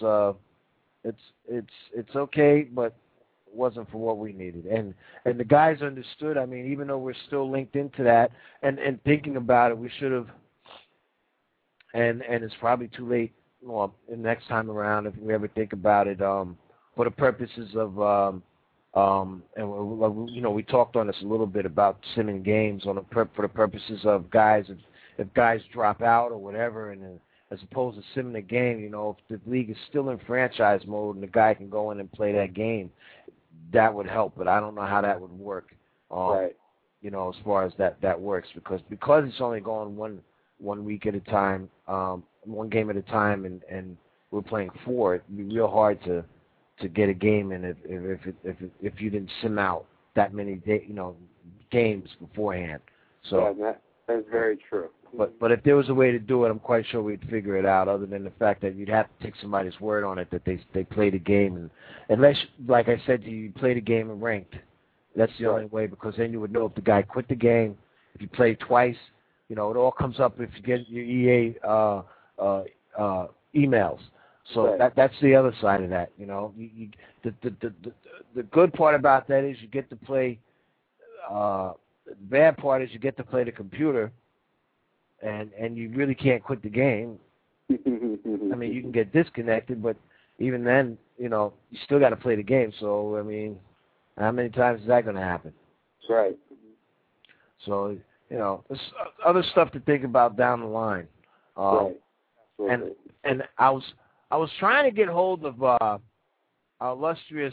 it's okay, but it wasn't for what we needed. And the guys understood. I mean, even though we're still linked into that and thinking about it, we should have, and it's probably too late, well, the next time around if we ever think about it, for the purposes of, and you know, we talked on this a little bit about simming games for the purposes of guys, if guys drop out or whatever, and as opposed to simming a game, you know, if the league is still in franchise mode and the guy can go in and play that game, that would help. But I don't know how that would work. Right. You know, as far as that works, because it's only going one week at a time, one game at a time, and we're playing 4. It'd be real hard to get a game in if you didn't sim out that many games beforehand. So that's very true. But if there was a way to do it, I'm quite sure we'd figure it out. Other than the fact that you'd have to take somebody's word on it that they played a game, and unless, like I said to you, play the game and ranked. That's the only way, because then you would know if the guy quit the game. If you play twice, you know, it all comes up if you get your EA emails. So that's the other side of that, you know. The good part about that is you get to play. The bad part is you get to play the computer, and you really can't quit the game. I mean, you can get disconnected, but even then, you know, you still got to play the game. So, I mean, how many times is that going to happen? Right. So, you know, there's other stuff to think about down the line. Right. And I was trying to get hold of our illustrious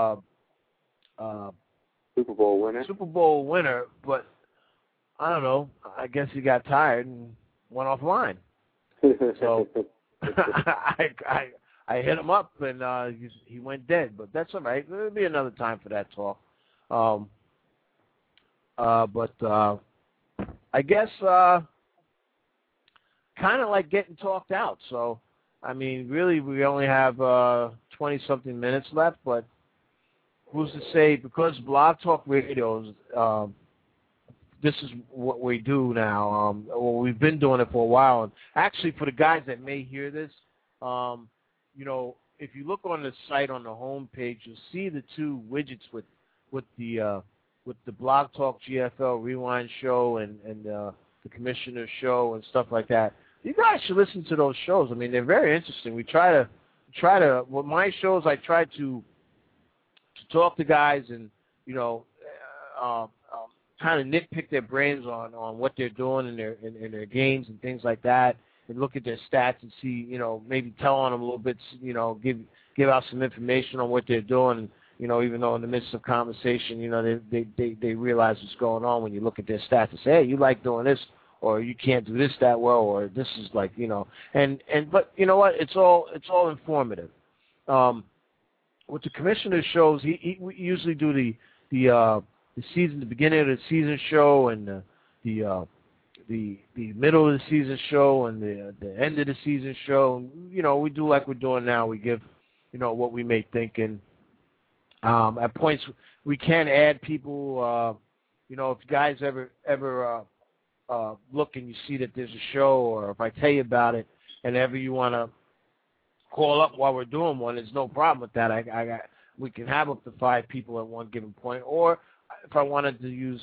Super Bowl winner, but I don't know. I guess he got tired and went offline. So I hit him up, and he went dead. But that's all right. There'll be another time for that talk. But I guess kind of like getting talked out. So, I mean, really, we only have 20-something minutes left, but who's to say, because Blog Talk Radio, this is what we do now. Well, we've been doing it for a while. And actually, for the guys that may hear this, you know, if you look on the site on the home page, you'll see the 2 widgets with the Blog Talk GFL Rewind show and the Commissioner's show and stuff like that. You guys should listen to those shows. I mean, they're very interesting. We try to with my shows, I try to talk to guys and, you know, kind of nitpick their brains on what they're doing in their games and things like that, and look at their stats and see, you know, maybe tell on them a little bit, you know, give out some information on what they're doing. You know, even though in the midst of conversation, you know, they realize what's going on when you look at their stats and say, hey, you like doing this, or you can't do this that well, or this is like, you know, but you know what? It's all informative. With the Commissioner shows, we usually do the beginning of the season show, and the middle of the season show, and the end of the season show. You know, we do like we're doing now. We give what we may think. And at points, we can add people. If you guys ever look and you see that there's a show, or if I tell you about it, and ever you want to call up while we're doing one, there's no problem with that. We can have up to 5 people at one given point. Or if I wanted to use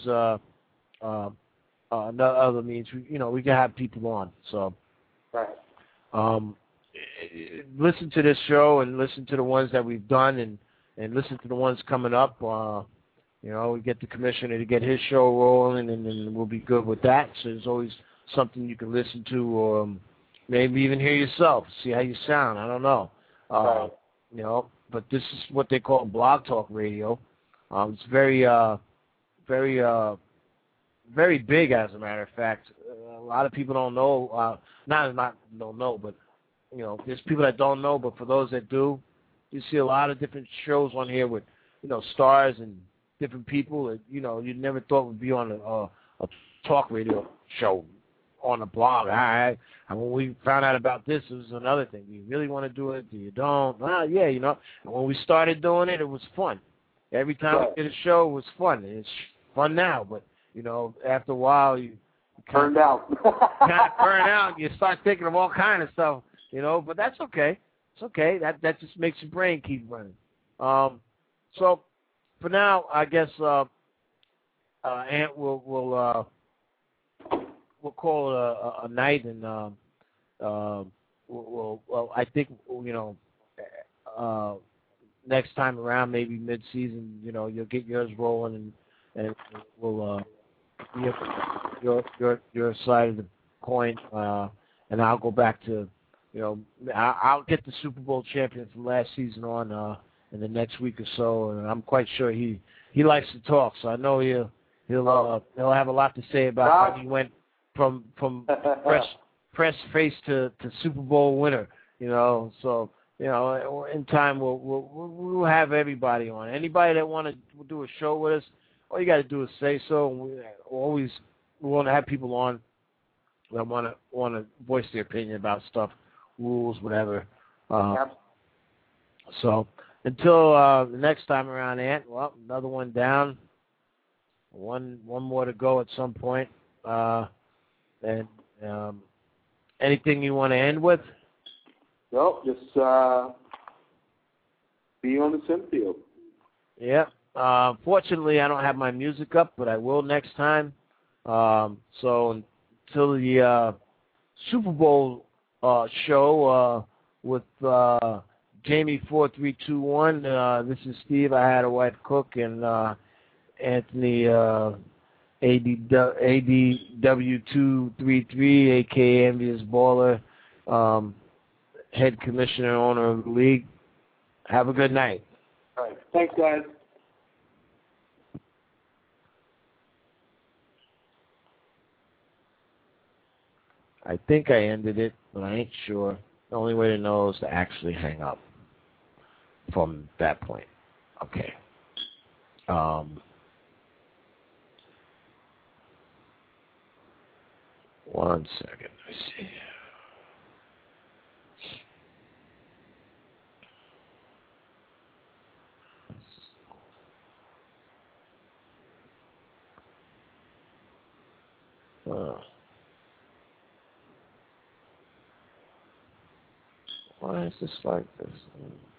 other means, we can have people on. So, right. Listen to this show and listen to the ones that we've done, and listen to the ones coming up. We get the commissioner to get his show rolling, and then we'll be good with that. So there's always something you can listen to, or maybe even hear yourself, see how you sound. I don't know. Right. But this is what they call Blog Talk Radio. It's very, very, very big, as a matter of fact. A lot of people don't know. Don't know, but there's people that don't know. But for those that do, you see a lot of different shows on here with, stars and different people that you never thought would be on a talk radio show on a blog. And when we found out about this, it was another thing. Do you really want to do it? Do you don't? Yeah, And when we started doing it, it was fun. Every time we did a show, it was fun. It's fun now, but after a while, you turned out. kind of burn out. You start thinking of all kind of stuff, But that's okay. It's okay. That just makes your brain keep running. So for now, I guess Ant we'll call it a night, and I think next time around, maybe mid-season, you'll get yours rolling, and we'll your side of the coin, and I'll go back to I'll get the Super Bowl champion from last season on in the next week or so, and I'm quite sure he likes to talk, so I know he'll have a lot to say about how he went from press face to Super Bowl winner, So in time we'll have everybody on. Anybody that want to do a show with us, all you got to do is say so. We want to have people on that want to voice their opinion about stuff, rules, whatever. So until the next time around, Ant. Well, another one down. One more to go at some point. And anything you want to end with? No, just be on the sim field. Yeah. Fortunately, I don't have my music up, but I will next time. So until the Super Bowl show with Jamie 4321. This is Steve. I had a wife Cook, and Anthony ADW233, aka Envious Baller, head commissioner, owner of the league. Have a good night. All right. Thanks, guys. I think I ended it, but I ain't sure. The only way to know is to actually hang up from that point. Okay. 1 second. Let's see. Why is this like this?